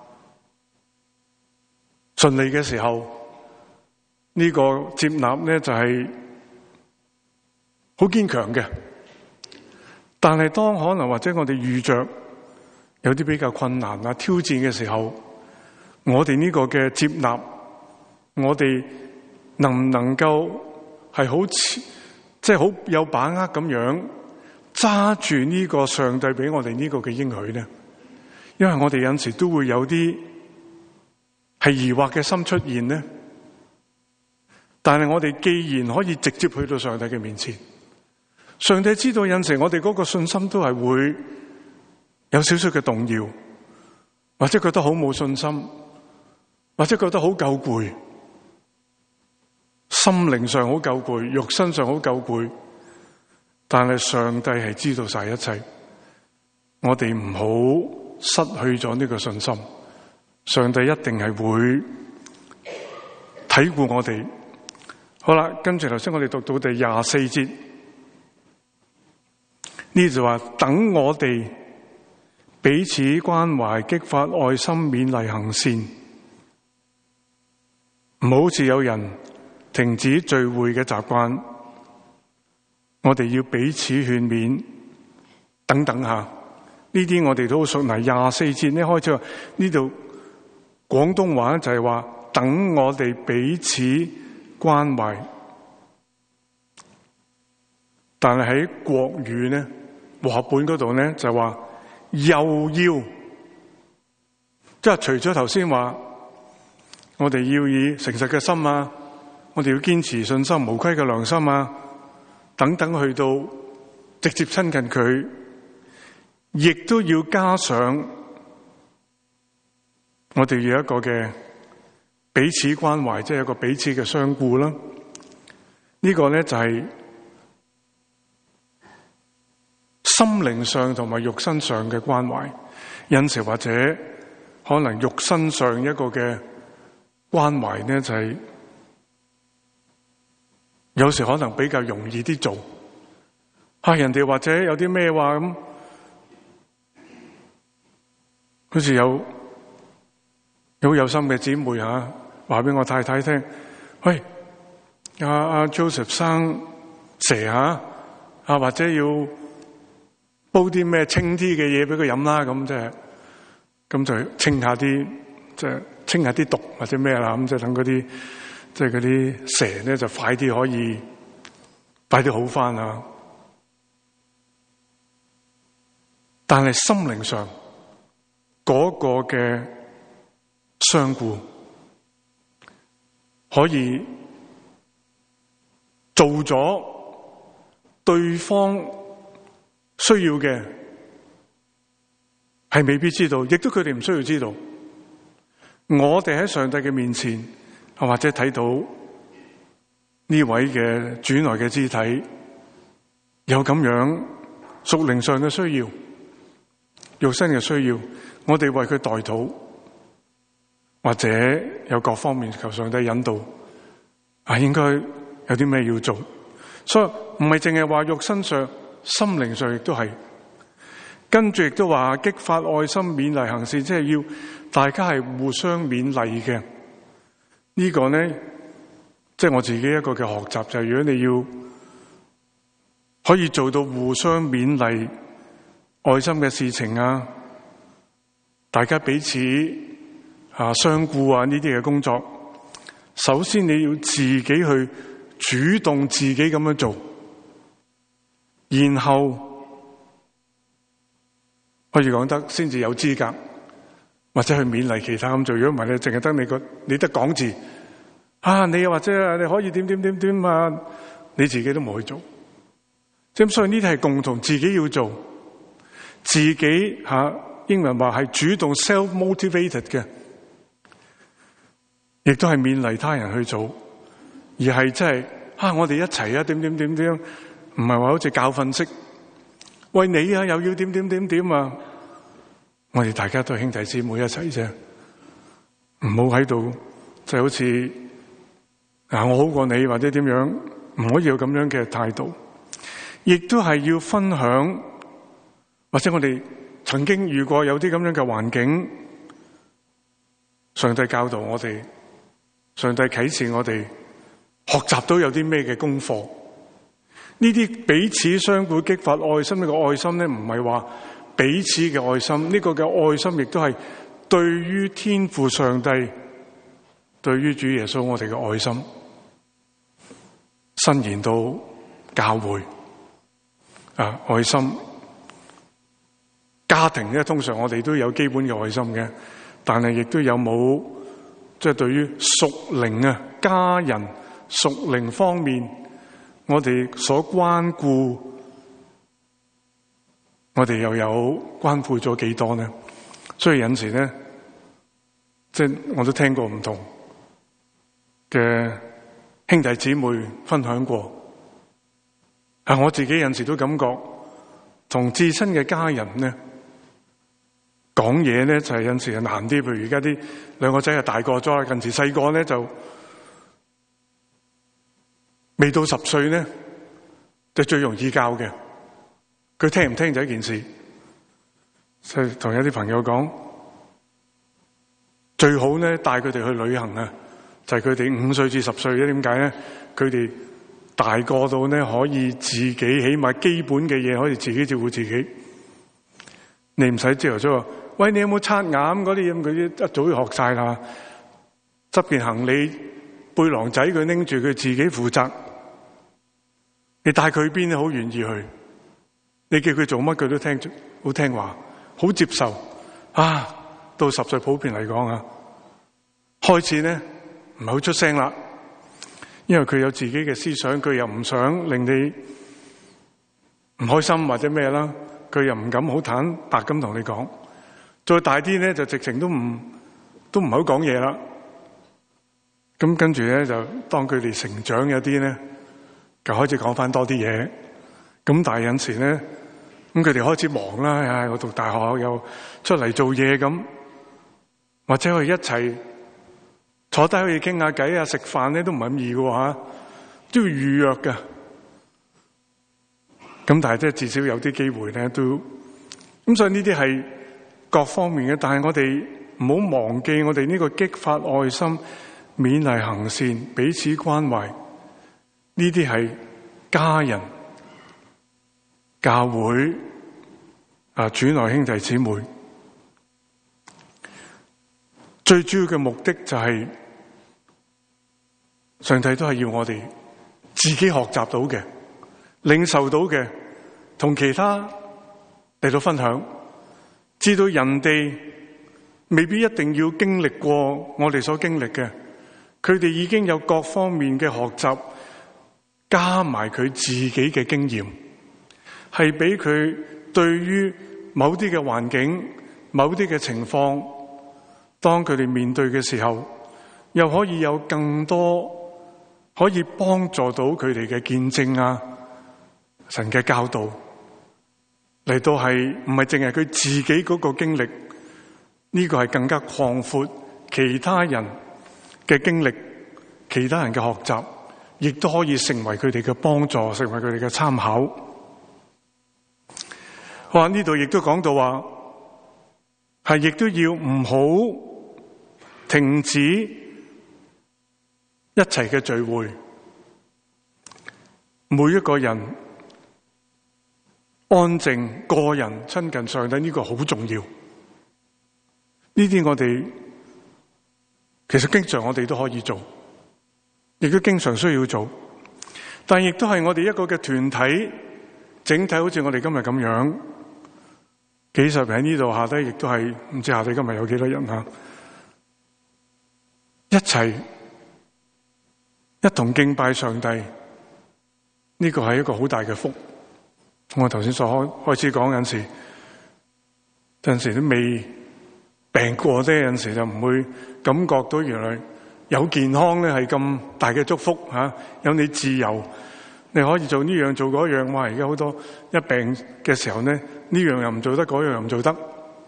順利嘅時候，呢個接納咧就係好堅強嘅，但係當可能或者我哋遇着有啲比較困難啊挑戰嘅時候，我哋呢個嘅接納，我哋能唔能夠係好似即係好有把握咁樣揸住呢個上帝俾我哋呢個嘅應許呢？因為我哋有陣時都會有啲係疑惑嘅心出現呢，但係我哋既然可以直接去到上帝嘅面前，上帝知道有陣時我哋嗰個信心都係會有少少嘅動搖，或者覺得好冇信心，或者覺得好夠攰，心靈上好夠攰，肉身上好夠攰，但係上帝係知道晒一切，我哋唔好失去咗呢個信心，上帝一定係會睇顧我哋。好啦，跟住頭先我哋讀到第廿四節。呢就話等我哋彼此關懷，激發愛心，勉勵行善，唔好似有人停止聚會嘅習慣。我哋要彼此勸勉，等等下呢啲我哋都熟嚟。廿四節呢開始話呢度廣東話就係話等我哋彼此關懷，但係喺國語呢和合本嗰度咧就話又要，即係除咗頭先話我哋要以誠實嘅心啊，我哋要堅持信心、無虧嘅良心啊等等，去到直接親近佢，亦都要加上我哋要一個嘅彼此關懷，即係一個彼此嘅相顧啦。呢個咧就係心靈上同埋肉身上嘅關懷，有時或者可能肉身上一個嘅關懷呢，就係有時可能比較容易啲做。吓，人哋或者有啲咩話咁，好似有好有心嘅姊妹吓，話俾我太太聽，喂，阿阿 Joseph 生蛇吓，啊或者要煲啲咩清啲嘅嘢俾佢飲啦，咁即係咁就清下啲，即係清下啲毒或者咩啦，咁即係等嗰啲即係嗰啲蛇咧就快啲可以快啲好翻啊！但係心靈上嗰個嘅相顧可以做咗對方需要嘅，係未必知道，亦都佢哋唔需要知道。我哋喺上帝嘅面前，或者睇到呢位嘅主內嘅肢體有咁樣屬靈上嘅需要、肉身嘅需要，我哋為佢代禱， 或者有各方面求上帝引導，啊，應該有啲咩要做。所以唔係淨係話肉身上，心靈上亦都係。跟住亦都話激發愛心，勉勵行善，即係要大家係互相勉勵嘅。呢個呢，即係我自己一個嘅學習，就係如果你要可以做到互相勉勵愛心嘅事情啊，大家彼此啊相顧啊呢啲嘅工作，首先你要自己去主動自己咁樣做，然後可以講得先至有資格或者去勉勵其他咁做。如果唔係咧，淨係得你個你得講字啊，你又或者你可以點點點點啊，你自己都冇去做。咁所以呢啲係共同自己要做，自己吓、啊、英文話係主動 self-motivated 嘅，亦都係勉勵他人去做，而係真係啊我哋一齊啊點點點點，唔係話好似教訓式，喂你啊又要點點點點啊，我哋大家都係兄弟姊妹一齊啫，唔好喺度就係好似啊我好過你或者點樣，唔可以有咁樣嘅態度。亦都係要分享，或者我哋曾經遇過有啲咁樣嘅環境，上帝教導我哋，上帝啟示我哋，學習到有啲咩嘅功課。呢啲彼此相互激發愛心，呢個愛心咧，唔係話彼此嘅愛心，呢個嘅愛心亦都係對於天父上帝，對於主耶穌我哋嘅愛心，伸延到教會。啊，愛心家庭咧，通常我哋都有基本嘅愛心嘅，但係亦都有冇即係對於屬靈啊家人屬靈方面，我哋所關顧，我哋又有關顧咗幾多呢？所以有時咧，即係我都聽過唔同嘅兄弟姊妹分享過。啊！我自己有時都感覺同至親嘅家人咧講嘢咧，就係有時係難啲。譬如而家啲兩個仔係大個咗，近時細個咧就未到十歲咧，就最容易教嘅。佢聽唔聽就一件事。所以同有啲朋友講，最好咧帶佢哋去旅行啊！就係佢哋五歲至十歲咧，點解咧？佢哋大個到咧，可以自己起碼基本嘅嘢可以自己照顧自己。你唔使朝頭早話，喂，你有冇刷牙嗰啲嘢？佢啲一早就學晒啦。執件行李背囊仔，佢拎住，佢自己負責。你帶佢去邊咧，好願意去。你叫佢做乜，佢都聽，好聽話，好接受。啊，到十歲普遍嚟講啊，開始咧唔係好出聲啦。因為佢有自己嘅思想，佢又唔想令你唔開心或者咩啦，佢又唔敢好坦白咁同你講。再大啲咧，就直情都唔都唔好講嘢啦。咁跟住咧，就當佢哋成長有啲咧，就開始講翻多啲嘢。咁但係有時咧，咁佢哋開始忙啦，唉，我讀大學又出嚟做嘢咁，或者佢一齊坐低可以傾下偈啊，食飯咧都唔係咁易嘅吓，都要預約㗎。咁但係即係至少有啲機會咧都，咁所以呢啲係各方面嘅。但係我哋唔好忘記我哋呢個激發愛心、勉勵行善、彼此關懷，呢啲係家人、教會啊，主內兄弟姊妹最主要嘅目的就係、是。上帝都係要我哋自己學習到嘅、領受到嘅，同其他嚟到分享，知道人哋未必一定要經歷過我哋所經歷嘅，佢哋已經有各方面嘅學習，加埋佢自己嘅經驗，係俾佢對於某啲嘅環境、某啲嘅情況，當佢哋面對嘅時候，又可以有更多。可以幫助到佢哋嘅見證啊，神嘅教導嚟到係唔係淨係佢自己嗰個經歷，呢個係更加擴闊其他人嘅經歷、其他人嘅學習，亦都可以成為佢哋嘅幫助，成為佢哋嘅參考。哇！呢度亦都講到話，係亦都要唔好停止一齊嘅聚會，每一個人安靜個人親近上帝，呢個好重要。呢啲我哋其實經常我哋都可以做，亦都經常需要做，但亦都係我哋一個嘅團體，整體好似我哋今日咁樣，幾十人喺呢度，下低亦都係唔知下低今日有幾多人啊！一齊一同敬拜上帝，呢個係一個好大嘅福。我頭先所開開始講，有陣時有陣時都未病過啫，有陣時就唔會感覺到原來有健康咧係咁大嘅祝福吓，有你自由，你可以做呢樣做嗰樣。哇！而家好多一病嘅時候咧，呢樣又唔做得，嗰樣又唔做得。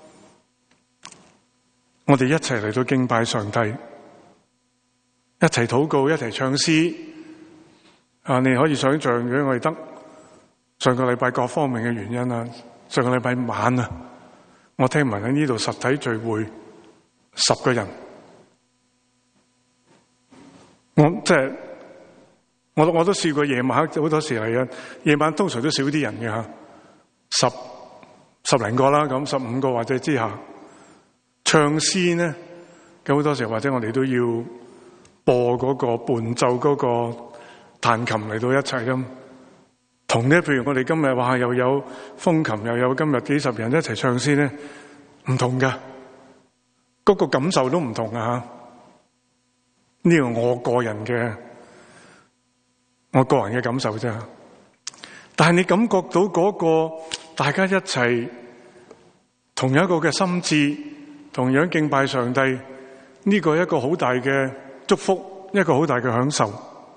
我哋一齊嚟到敬拜上帝，一齊禱告，一齊唱詩。啊，你可以想象嘅，我哋得上個禮拜各方面嘅原因啊，上個禮拜晚啊，我聽聞喺呢度實體聚會十個人，我即係我我都試過夜晚好多時嚟嘅，夜晚通常都少啲人嘅吓，十十零個啦，咁十五個或者之下唱詩呢，咁好多時或者我哋都要播嗰個伴奏嗰個彈琴嚟到一齊咁。同呢，譬如我哋今日話又有風琴，又有今日幾十人一齊唱詩咧，唔同噶，嗰個感受都唔同啊！呢個我個人嘅，我個人嘅感受啫。但係你感覺到嗰個大家一齊同樣一個嘅心志，同樣敬拜上帝，呢個一個好大嘅祝福，一個好大嘅享受，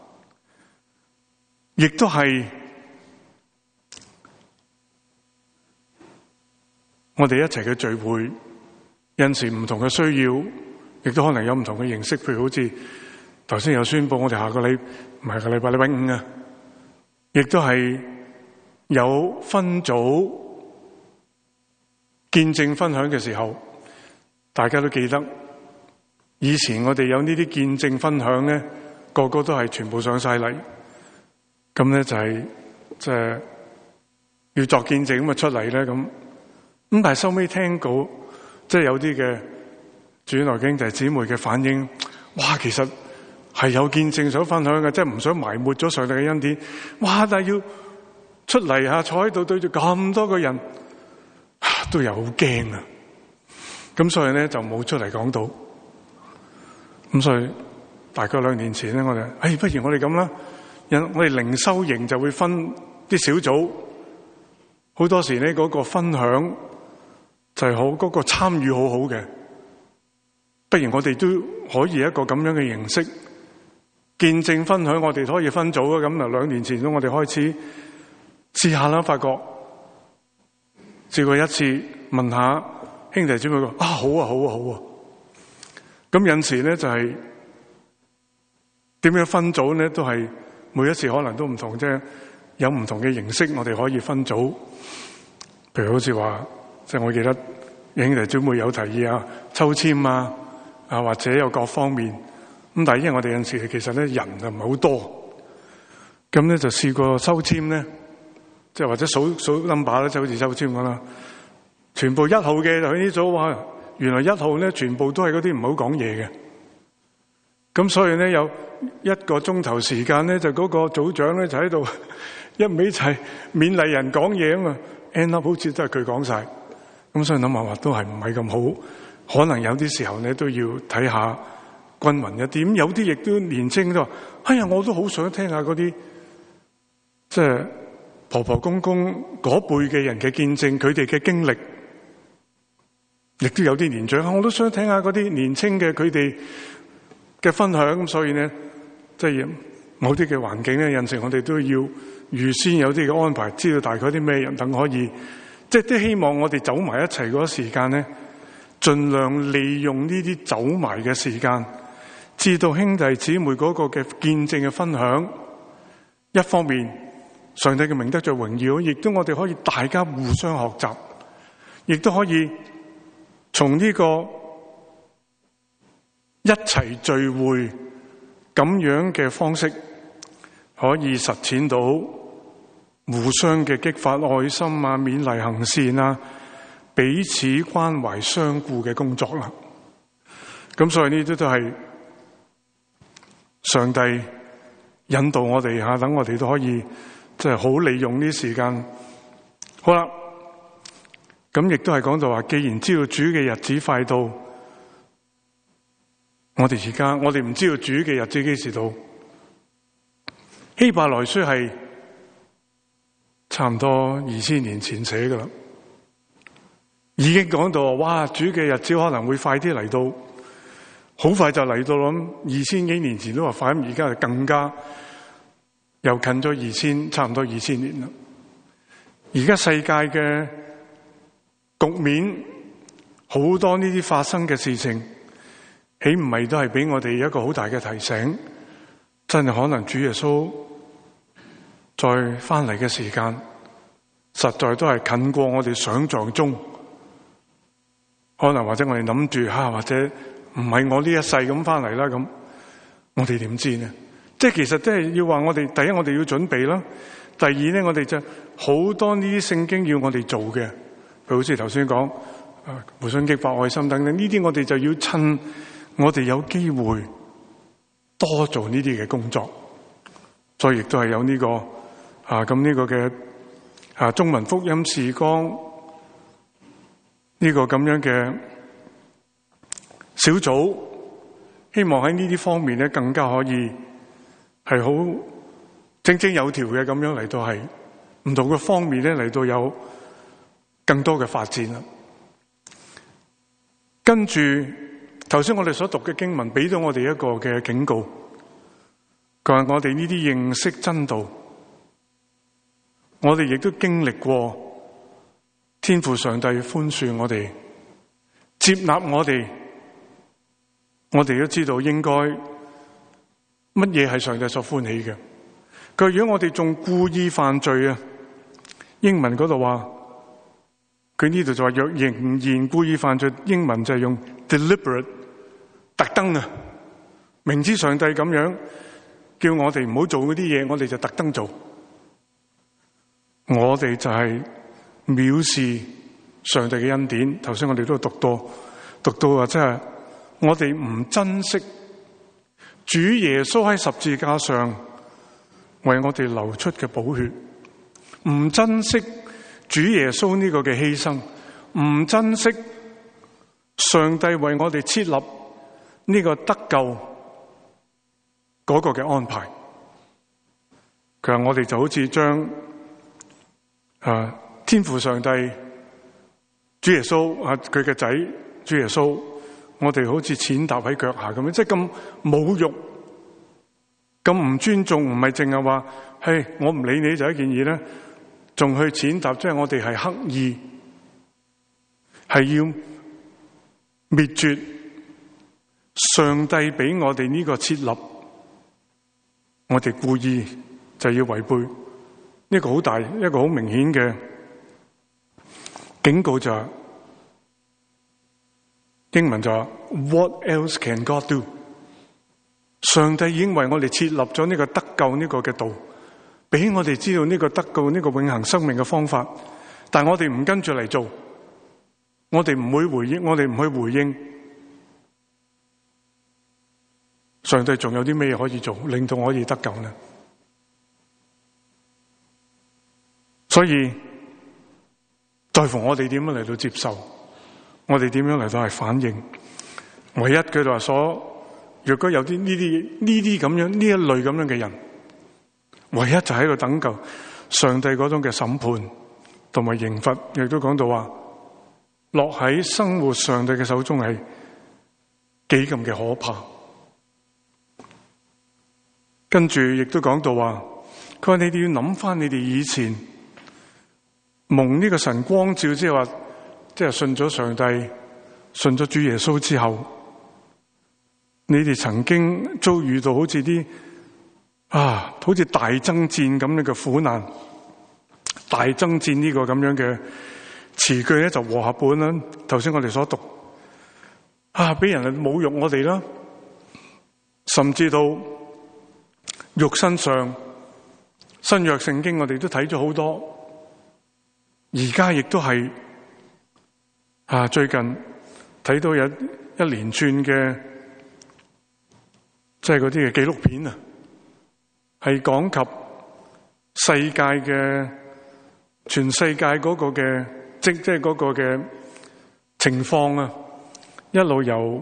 亦都係我哋一齊嘅聚會，有時唔同嘅需要，亦都可能有唔同嘅形式。譬如好似頭先有宣布，我哋下個禮唔係個禮拜禮拜五啊，亦都係有分組見證分享嘅時候，大家都記得以前我哋有呢啲見證分享咧，個個都係全部上晒嚟，咁咧就係即係要作見證咁啊出嚟咧咁。咁但係收尾聽到，即係有啲嘅主內兄弟姊妹嘅反應，哇！其實係有見證想分享嘅，即係唔想埋沒咗上帝嘅恩典。哇！但係要出嚟吓，坐喺度對住咁多個人，都有好驚啊！咁所以咧就冇出嚟講到。咁所以大概兩年前咧，我哋，哎，不如我哋咁啦，因我哋靈修營就會分啲小組，好多時咧嗰個分享就係好，嗰個參與好好嘅。不如我哋都可以一個咁樣嘅形式見證分享，我哋可以分組啊。咁啊，兩年前咗我哋開始試下啦，發覺試過一次問下兄弟姊妹講啊，好啊，好啊，好啊。咁有時咧就係點樣分組咧，都係每一次可能都唔同啫，有唔同嘅形式，我哋可以分組。譬如好似話，即係我記得兄弟姊妹有提議啊，抽籤啊，啊或者有各方面。咁但係因為我哋有陣時其實咧人就唔係好多，咁咧就試過抽籤咧，即係或者數數 number 咧，就好似抽籤咁啦。全部一號嘅就喺呢組話，原來一號咧全部都係嗰啲唔好講嘢嘅。咁所以咧有一個鐘頭時間咧，就嗰個組長咧就喺度一味就係勉勵人講嘢啊嘛。end up 好似都係佢講晒。咁所以諗下話都係唔係咁好，可能有啲時候咧都要睇下均勻一啲。咁有啲亦都年青都話，哎呀，我都好想聽下嗰啲即係婆婆公公嗰輩嘅人嘅見證，佢哋嘅經歷。亦都有啲年長，我都想聽下嗰啲年青嘅佢哋嘅分享。咁所以咧，即係某啲嘅環境咧，有時我哋都要預先有啲嘅安排，知道大概啲咩人等可以，即係都希望我哋走埋一齊嗰個時間咧， 盡量利用呢啲走埋嘅時間，知道兄弟姊妹嗰個嘅見證嘅分享。一方面，上帝嘅名得着榮耀，亦都我哋可以大家互相學習，亦都可以從呢個一齊聚會咁樣嘅方式，可以實踐到互相嘅激發愛心啊、勉勵行善啊、彼此關懷相顧嘅工作啦。咁所以呢啲都係上帝引導我哋吓，等我哋都可以即係好利用呢啲時間。好啦，咁亦都係講到話，既然知道主嘅日子快到，我哋而家我哋唔知道主嘅日子幾時到。希伯來書係差唔多二千年前寫噶啦，已經講到哇，主嘅日子可能會快啲嚟到，好快就嚟到啦。二千幾年前都話快，而家就更加又近咗二千，差唔多二千年啦。而家世界嘅局面好多呢啲發生嘅事情，豈唔係都係俾我哋一個好大嘅提醒？真係可能主耶穌再翻嚟嘅時間，實在都係近過我哋想象中。可能或者我哋諗住吓，或者唔係我呢一世咁翻嚟啦，咁我哋點知呢？即係其實即係要話我哋，第一我哋要準備啦，第二咧我哋就好多呢啲聖經要我哋做嘅，佢好似頭先講互相激發愛心等等，呢啲我哋就要趁我哋有機會多做呢啲嘅工作。所以亦都係有呢個啊咁呢個嘅啊中文福音事工呢個咁樣嘅小組，希望喺呢啲方面咧更加可以係好井井有條嘅咁樣嚟到係唔同嘅方面咧嚟到有更多嘅發展啦。跟住頭先我哋所讀嘅經文俾到我哋一個嘅警告，佢話我哋呢啲認識真道，我哋亦都經歷過天父上帝寬恕我哋，接納我哋，我哋都知道應該乜嘢係上帝所歡喜嘅。佢如果我哋仲故意犯罪啊，英文嗰度話，佢呢度就話若仍然故意犯罪，英文就係用 deliberate， 特登啊，明知上帝咁樣叫我哋唔好做嗰啲嘢，我哋就特登做，我哋就係藐視上帝嘅恩典。頭先我哋都讀到讀到話，即係我哋唔珍惜主耶穌喺十字架上為我哋流出嘅寶血，唔珍惜主耶穌呢個嘅犧牲，唔珍惜上帝為我哋設立呢個得救嗰個嘅安排。佢話我哋就好似將啊天父上帝主耶穌啊佢嘅仔主耶穌，我哋好似踐踏喺腳下咁樣，即係咁侮辱，咁唔尊重，唔係淨係話係我唔理你就一件嘢咧，仲去踐踏，即係我哋係刻意係要滅絕上帝俾我哋呢個設立，我哋故意就要違背，一個好大一個好明顯嘅警告，就係英文就係 What else can God do？ 上帝已經為我哋設立咗呢個得救呢個嘅道，俾我哋知道呢個得救呢個永恆生命嘅方法，但係我哋唔跟住嚟做，我哋唔會回應，我哋唔去回應，上帝仲有啲咩可以做，令到我可以得救呢？所以在乎我哋點樣嚟到接受，我哋點樣嚟到係反應。唯一佢哋話所，若果有啲呢啲呢啲咁樣呢一類咁樣嘅人，唯一就喺度等候上帝嗰種嘅審判同埋刑罰，亦都講到話落喺生活上帝嘅手中係幾咁嘅可怕。跟住亦都講到話，佢話你哋要諗翻你哋以前蒙呢個神光照，即係話即係信咗上帝， 信咗主耶穌之後，你哋曾經遭遇到好似啲啊，好似大爭戰咁樣嘅苦難，大爭戰呢個咁樣嘅詞句咧就和合本啦。頭先我哋所讀啊，俾人侮辱我哋啦，甚至到肉身上新約聖經我哋都睇咗好多，而家亦都係啊，最近睇到有一連串嘅即係嗰啲嘅紀錄片啊，係講及世界嘅全世界嗰個嘅即即係嗰個嘅情況啊，一路由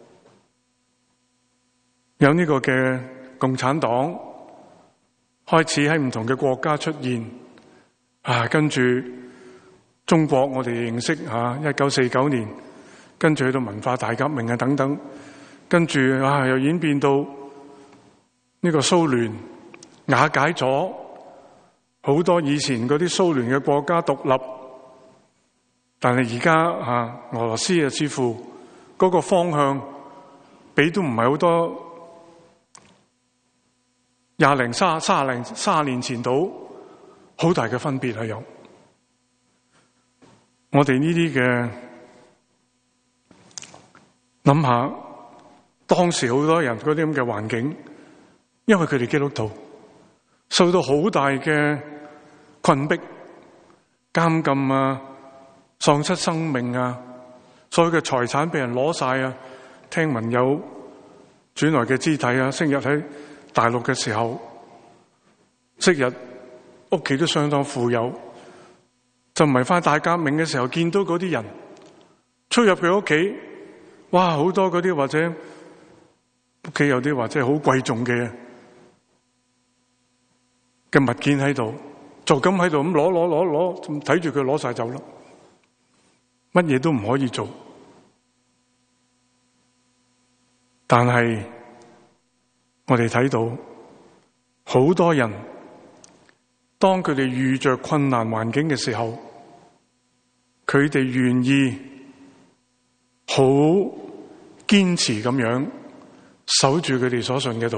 有呢個嘅共產黨開始喺唔同嘅國家出現啊，跟住中國我哋認識吓一九四九年，跟住去到文化大革命啊等等，跟住啊又演變到呢個蘇聯瓦解咗，好多以前嗰啲蘇聯嘅國家獨立，但係而家啊俄羅斯啊似乎嗰個方向比都唔係好多廿零三三零三年前到好大嘅分別係有。我哋呢啲嘅諗下，當時好多人嗰啲咁嘅環境，因為佢哋基督徒受到好大嘅困迫、監禁啊、喪失生命啊，所有嘅財產俾人攞晒啊。聽聞有轉來嘅肢體啊，昔日喺大陸嘅時候，昔日屋企都相當富有，就唔係返大革命嘅時候見到嗰啲人出入佢屋企，哇！好多嗰啲或者屋企有啲或者好貴重嘅嘅物件喺度，就咁喺度咁攞攞攞攞，睇住佢攞晒走啦，乜嘢都唔可以做。但係我哋睇到好多人，當佢哋遇着困難環境嘅時候，佢哋願意好堅持咁樣守住佢哋所信嘅道，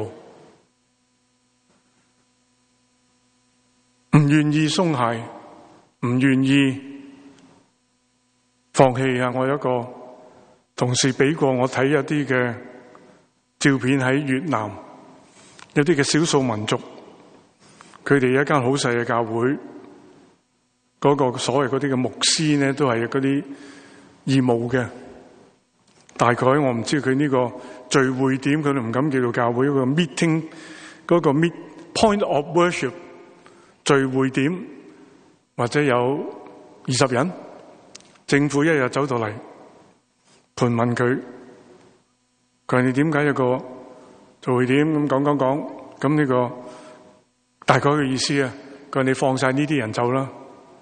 唔願意鬆懈，唔願意放棄啊！我有一個同事俾過我睇一啲嘅照片，喺越南有啲嘅少數民族，佢哋有一間好細嘅教會，嗰個所謂嗰啲嘅牧師呢，都係嗰啲義務嘅。大概我唔知佢呢個聚會點，佢都唔敢叫做教會，嗰個 meeting 嗰個 meet point of worship 聚會點，或者有二十人，政府一日走到嚟盤問佢，佢話你點解有個聚會點咁講講講，咁呢個大概嘅意思啊，佢話你放晒呢啲人走啦。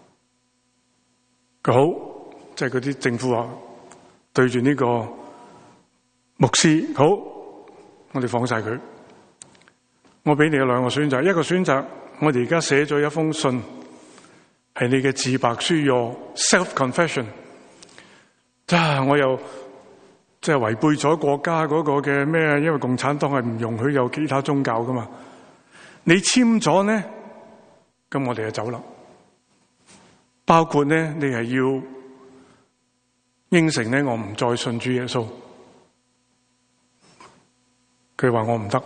佢好，即係嗰啲政府話對住呢個牧師，好，我哋放晒佢。我俾你有兩個選擇，一個選擇，我哋而家寫咗一封信，係你嘅自白書，your self-confession。啊，我又即係違背咗國家嗰個嘅咩？因為共產黨係唔容許有其他宗教噶嘛。你簽咗呢，咁我哋就走啦。包括呢，你係要應承呢，我唔再信主耶穌。佢話我唔得，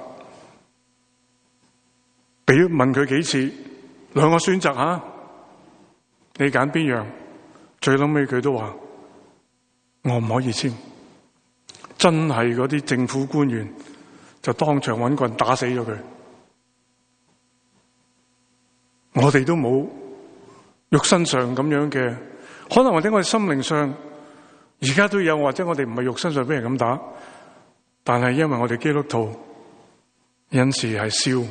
俾問佢幾次，兩個選擇吓，你揀邊樣？最後尾佢都話我唔可以簽。真係嗰啲政府官員就當場揾棍打死咗佢。我哋都冇肉身上咁樣嘅，可能或者我哋心靈上而家都有，或者我哋唔係肉身上俾人咁打，但係因為我哋基督徒有時係笑。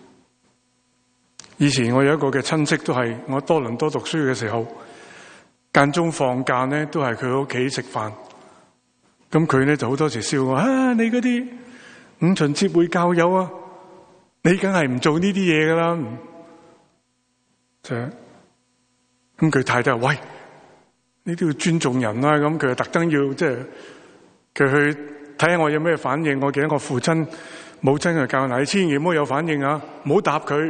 以前我有一個嘅親戚，都係我多倫多讀書嘅時候，間中放假呢都係佢屋企食飯，咁佢呢就好多時笑我啊，你嗰啲五旬節會教友啊，你梗係唔做呢啲嘢噶啦。就咁佢太太話，喂， 你都要尊重人啦。咁佢就特登要即係佢去睇下我有咩反應。我記得我父親母親嘅教，嗱，你千祈唔好有反應啊，唔好答佢。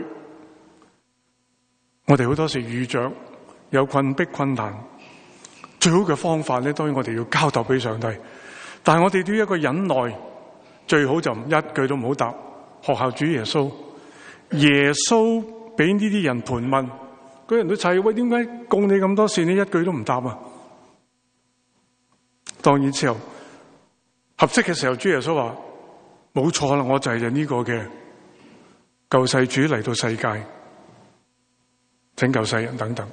我哋好多時遇着有困迫困難，最好嘅方法咧，當然我哋要交託俾上帝。但係我哋都要一個忍耐，最好就一句都唔好答。學校主耶穌，耶穌俾呢啲人盤問，嗰人都砌，喂，點解供你咁多事，你一句都唔答啊？當然之後合適嘅時候，主耶穌話冇錯啦，我就係呢個嘅救世主嚟到世界拯救世人等等。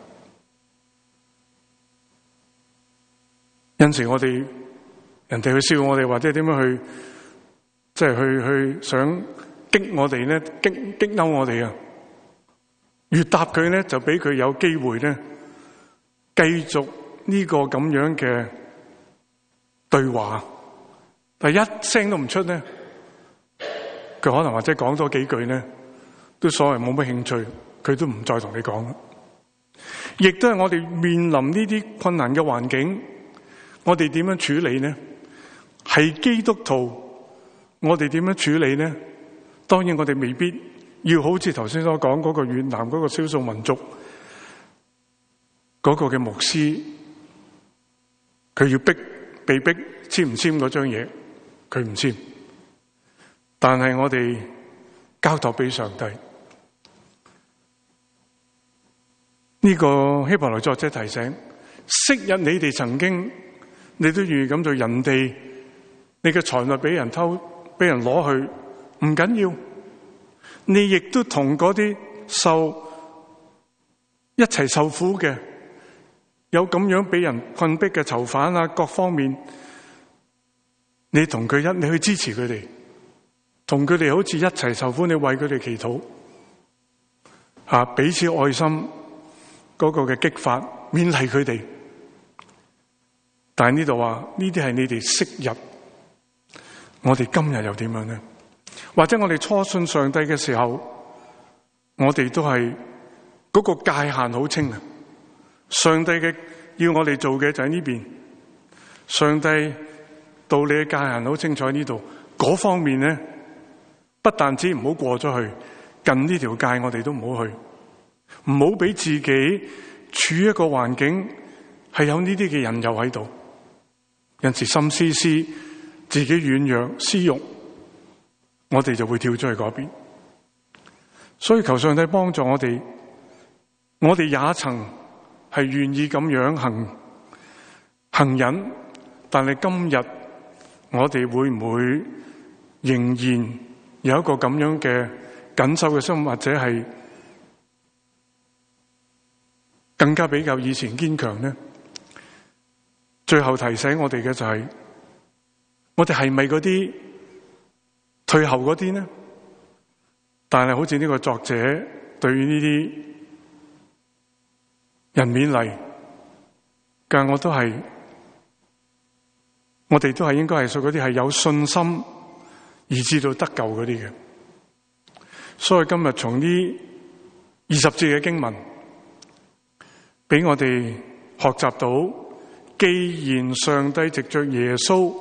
有時我哋人哋去笑我哋，或者點樣去即係去去想激我哋咧，激激嬲我哋啊！越答佢咧，就俾佢有機會咧，繼續呢個咁樣嘅對話。但係一聲都唔出咧，佢可能或者講多幾句咧，都所謂冇乜興趣，佢都唔再同你講。亦都係我哋面臨呢啲困難嘅環境，我哋點樣處理呢？係基督徒，我哋點樣處理呢？當然我哋未必要好似頭先所講嗰個越南嗰個少數民族嗰個嘅牧師，佢要逼被逼簽唔簽嗰張嘢，佢唔簽。但係我哋交託俾上帝。呢個希伯來作者提醒，昔日你哋曾經，你都願意咁做，人哋你嘅財物俾人偷，俾人攞去，唔緊要。你亦都同嗰啲受一齊受苦嘅，有咁樣俾人困迫嘅囚犯啊，各方面，你同佢一，你去支持佢哋，同佢哋好似一齊受苦，你為佢哋祈禱，吓彼此愛心嗰個嘅激發，勉勵佢哋。但係呢度話呢啲係你哋昔日，我哋今日又點樣呢？或者我哋初信上帝嘅時候，我哋都係嗰個界限好清啊！上帝嘅要我哋做嘅就喺呢邊，上帝道理嘅界限好清楚喺呢度。嗰方面呢，不但止唔好過咗去，近呢條界我哋都唔好去，唔好俾自己處一個環境係有呢啲嘅引誘喺度。有時心思思，自己軟弱私欲，我哋就會跳出去嗰邊。所以求上帝幫助我哋，我哋也曾係願意咁樣行行忍，但係今日我哋會唔會仍然有一個咁樣嘅緊守嘅心，或者係更加比較以前堅強呢？最後提醒我哋嘅就係，我哋係咪嗰啲退後嗰啲呢？但係好似呢個作者對於呢啲人勉勵，但我都係，我哋都係應該係屬嗰啲係有信心而知道得救嗰啲嘅。所以今日從呢二十節嘅經文，俾我哋學習到，既然上帝藉着耶穌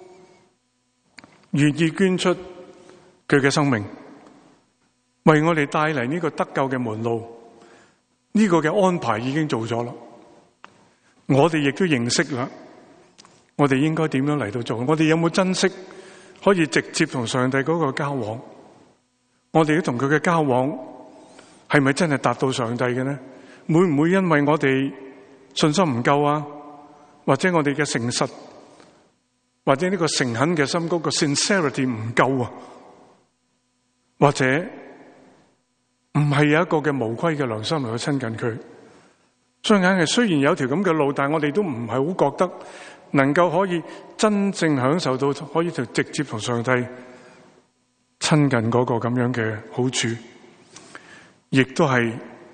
願意捐出佢嘅生命，為我哋帶嚟呢個得救嘅門路，呢個嘅安排已經做咗啦。我哋亦都認識啦，我哋應該點樣嚟到做？我哋有冇珍惜可以直接同上帝嗰個交往？我哋都同佢嘅交往係咪真係達到上帝嘅呢？會唔會因為我哋信心唔夠啊，或者我哋嘅誠實，或者呢個誠懇嘅心嗰個 sincerity 唔夠啊，或者唔係有一個嘅無虧嘅良心嚟去親近佢？所以硬係雖然有條咁嘅路，但係我哋都唔係好覺得能夠可以真正享受到可以就直接同上帝親近嗰個咁樣嘅好處，亦都係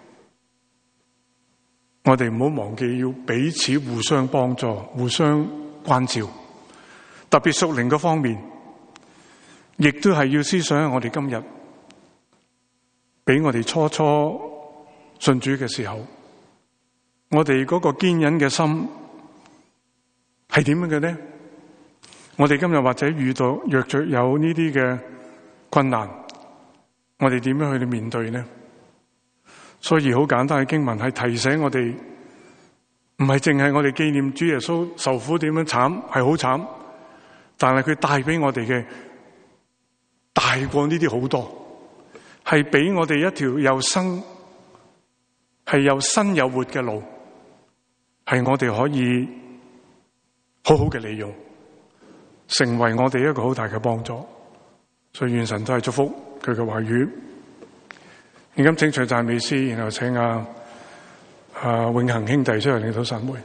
我哋唔好忘記要彼此互相幫助、互相關照，特別屬靈嗰方面，亦都係要思想下我哋今日俾我哋初初信主嘅時候，我哋嗰個堅忍嘅心係點樣嘅呢？我哋今日或者遇到若着有呢啲嘅困難，我哋點樣去面對呢？所以好簡單嘅經文係提醒我哋，唔係淨係我哋紀念主耶穌受苦點樣慘，係好慘，但係佢帶俾我哋嘅大過呢啲好多，係俾我哋一條又生係又新又活嘅路，係我哋可以好好嘅利用，成為我哋一個好大嘅幫助。所以願神都係祝福佢嘅話語。而今請唱讚美詩，然後請阿啊永恆兄弟出嚟領導散會。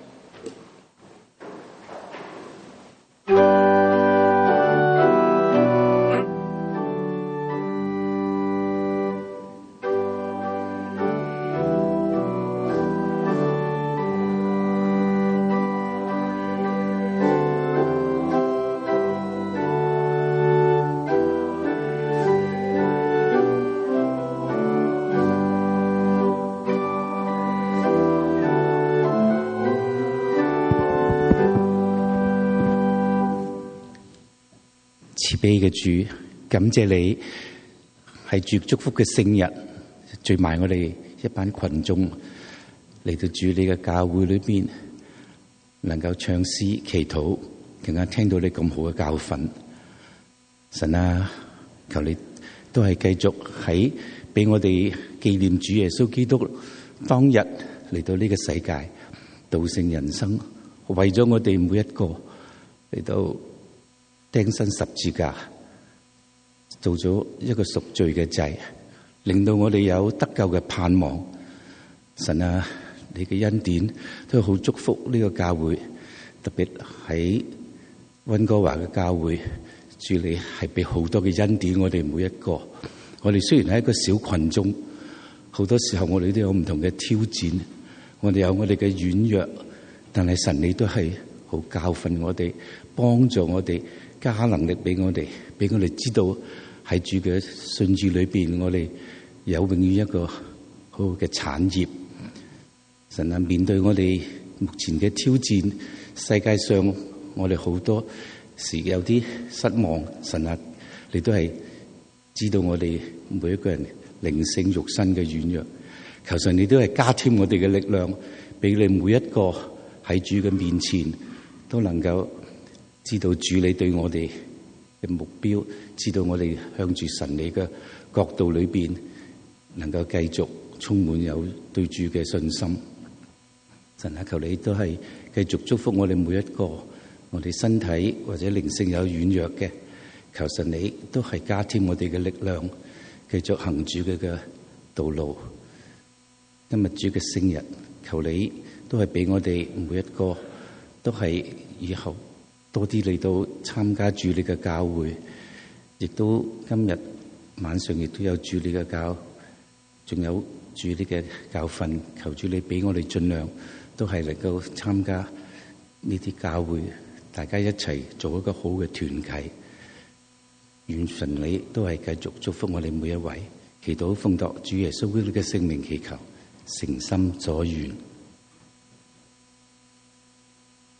慈悲嘅主，感謝你係主祝福嘅聖日，聚埋我哋一班群眾嚟到主你嘅教會裏邊，能夠唱詩祈禱，更加聽到你咁好嘅教訓。神啊，求你都係繼續喺俾我哋紀念主耶穌基督當日嚟到呢個世界，道成人生，為咗我哋每一個嚟到釘身十字架，做咗一個贖罪嘅祭，令到我哋有得救嘅盼望。神啊，你嘅恩典都好祝福呢個教會，特別喺溫哥華嘅教會，主你係俾好多嘅恩典我哋每一個。我哋雖然係一個小群眾，好多時候我哋都有唔同嘅挑戰，我哋有我哋嘅軟弱，但係神你都係好教訓我哋，幫助我哋，加能力俾我哋，俾我哋知道喺主嘅信主裏邊，我哋有永遠一個好好嘅產業。神啊，面對我哋目前嘅挑戰，世界上我哋好多時有啲失望。神啊，你都係知道我哋每一個人靈性肉身嘅軟弱，求神你都係加添我哋嘅力量，俾你每一個喺主嘅面前都能夠知道主你對我哋嘅目標，知道我哋向住神你嘅角度裏邊，能夠繼續充滿有對主嘅信心。神啊，求你都係繼續祝福我哋每一個，我哋身體或者靈性有軟弱嘅，求神你都係加添我哋嘅力量，繼續行主嘅嘅道路。今日主嘅聖日，求你都係俾我哋每一個都係以後多啲嚟到參加主你嘅教會，亦都今日晚上亦都有主你嘅教，仲有主你嘅教訓。求主你俾我哋盡量都係能夠參加呢啲教會，大家一齊做一個好嘅團契。願神你都係繼續祝福我哋每一位，祈禱奉託主耶穌基督嘅聖名祈求，誠心所願。